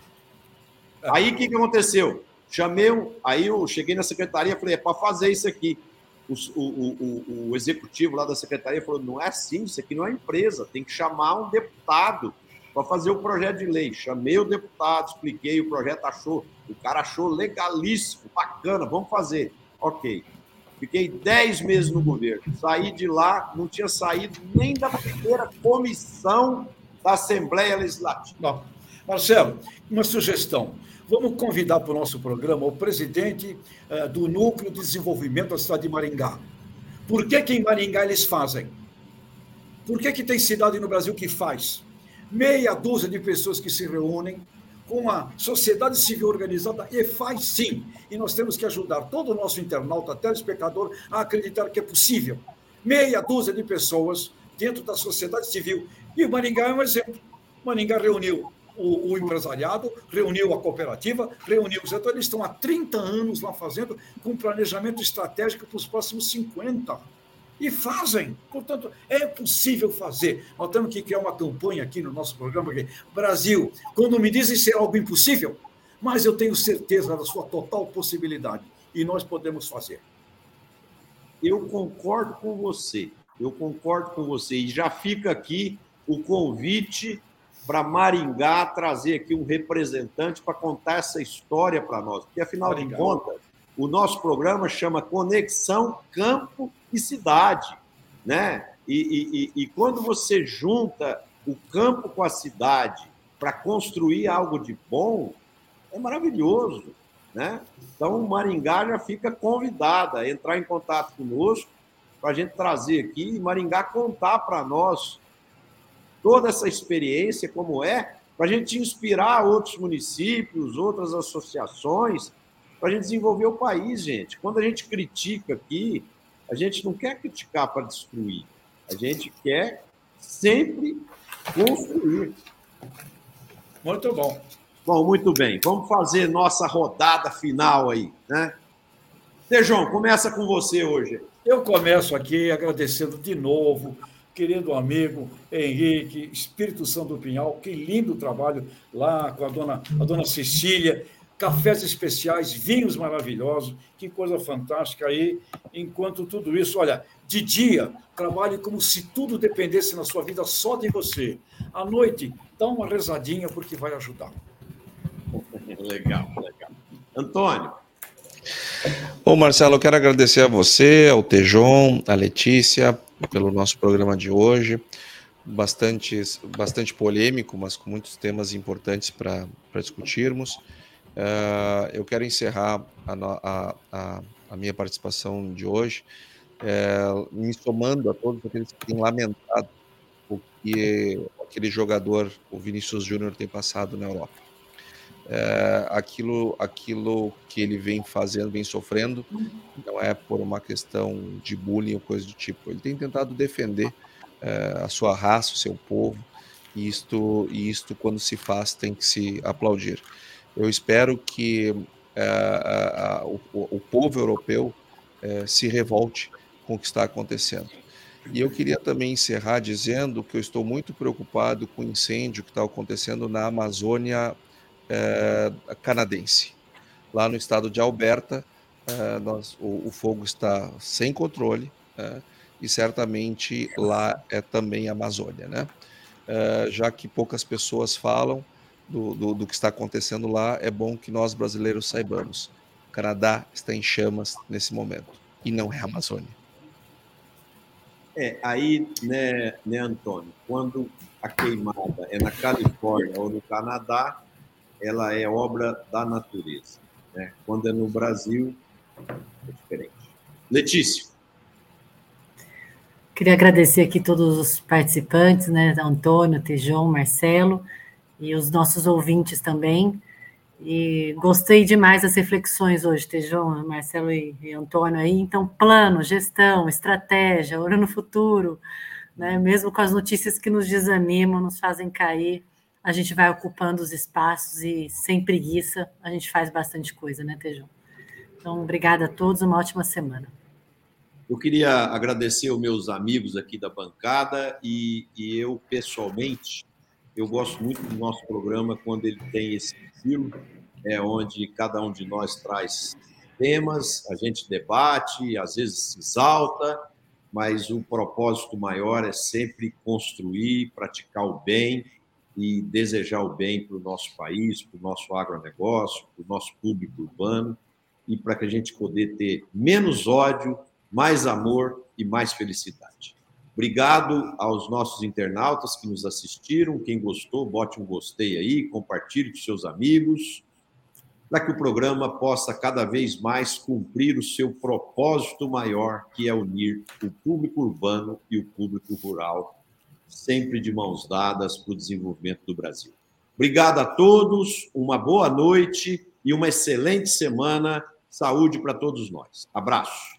Aí o que, que aconteceu? Chamei, um, aí eu cheguei na secretaria e falei, é para fazer isso aqui. O, o, o, o executivo lá da secretaria falou, não é assim, isso aqui não é empresa, tem que chamar um deputado para fazer o projeto de lei. Chamei o deputado, expliquei, o projeto achou, o cara achou legalíssimo, bacana, vamos fazer. Ok. Fiquei dez meses no governo, saí de lá, não tinha saído nem da primeira comissão da Assembleia Legislativa. Não. Marcelo, uma sugestão. Vamos convidar para o nosso programa o presidente uh, do Núcleo de Desenvolvimento da cidade de Maringá. Por que que em Maringá eles fazem? Por que que tem cidade no Brasil que faz? Meia dúzia de pessoas que se reúnem com a sociedade civil organizada e faz sim. E nós temos que ajudar todo o nosso internauta, telespectador, a acreditar que é possível. Meia dúzia de pessoas dentro da sociedade civil. E Maringá é um exemplo. Maringá reuniu O, o empresariado, reuniu a cooperativa, reuniu os setores, eles estão há trinta anos lá fazendo com planejamento estratégico para os próximos cinquenta. E fazem. Portanto, é possível fazer. Nós temos que criar uma campanha aqui no nosso programa, porque Brasil, quando me dizem ser algo impossível, mas eu tenho certeza da sua total possibilidade. E nós podemos fazer. Eu concordo com você. Eu concordo com você. E já fica aqui o convite para Maringá trazer aqui um representante para contar essa história para nós. Porque, afinal Maringá. de contas, o nosso programa chama Conexão Campo e Cidade. Né? E, e, e quando você junta o campo com a cidade para construir algo de bom, é maravilhoso. Né? Então, Maringá já fica convidada a entrar em contato conosco para a gente trazer aqui e Maringá contar para nós toda essa experiência, como é, para a gente inspirar outros municípios, outras associações, para a gente desenvolver o país, gente. Quando a gente critica aqui, a gente não quer criticar para destruir, a gente quer sempre construir. Muito bom. Bom, muito bem. Vamos fazer nossa rodada final aí, né? Tejão, começa com você hoje. Eu começo aqui agradecendo de novo, querido amigo Henrique, Espírito Santo do Pinhal, que lindo trabalho lá com a dona, a dona Cecília, cafés especiais, vinhos maravilhosos, que coisa fantástica aí. Enquanto tudo isso, olha, de dia, trabalhe como se tudo dependesse na sua vida só de você. À noite, dá uma rezadinha porque vai ajudar. Legal, legal. Antônio. Bom, Marcelo, eu quero agradecer a você, ao Tejon, à Letícia, pelo nosso programa de hoje. Bastante, bastante polêmico, mas com muitos temas importantes para discutirmos. Uh, eu quero encerrar a, a, a, a minha participação de hoje é, me somando a todos aqueles que têm lamentado o que aquele jogador, o Vinícius Júnior, tem passado na Europa. É, aquilo, aquilo que ele vem fazendo, vem sofrendo, não é por uma questão de bullying ou coisa do tipo. Ele tem tentado defender é, a sua raça, o seu povo, e isto, e isto, quando se faz, tem que se aplaudir. Eu espero que é, a, a, o, o povo europeu é, se revolte com o que está acontecendo. E eu queria também encerrar dizendo que eu estou muito preocupado com o incêndio que está acontecendo na Amazônia É, canadense. Lá no estado de Alberta, é, nós, o, o fogo está sem controle, é, e certamente lá é também Amazônia, né? É, já que poucas pessoas falam do, do, do que está acontecendo lá, é bom que nós brasileiros saibamos. O Canadá está em chamas nesse momento, e não é a Amazônia. É, aí, né, né, Antônio, quando a queimada é na Califórnia ou no Canadá, ela é obra da natureza, né? Quando é no Brasil, é diferente. Letícia. Queria agradecer aqui todos os participantes, né? Antônio, Tejon, Marcelo e os nossos ouvintes também. E gostei demais das reflexões hoje, Tejon, Marcelo e, e Antônio aí. Então, plano, gestão, estratégia, olho no futuro, né? Mesmo com as notícias que nos desanimam, nos fazem cair, a gente vai ocupando os espaços e, sem preguiça, a gente faz bastante coisa, né, Tejon? Então, obrigada a todos, uma ótima semana. Eu queria agradecer aos meus amigos aqui da bancada e, e eu, pessoalmente, eu gosto muito do nosso programa quando ele tem esse estilo, é onde cada um de nós traz temas, a gente debate, às vezes se exalta, mas o propósito maior é sempre construir, praticar o bem e desejar o bem para o nosso país, para o nosso agronegócio, para o nosso público urbano, e para que a gente poder ter menos ódio, mais amor e mais felicidade. Obrigado aos nossos internautas que nos assistiram. Quem gostou, bote um gostei aí, compartilhe com seus amigos, para que o programa possa cada vez mais cumprir o seu propósito maior, que é unir o público urbano e o público rural, sempre de mãos dadas para o desenvolvimento do Brasil. Obrigado a todos, uma boa noite e uma excelente semana. Saúde para todos nós. Abraço.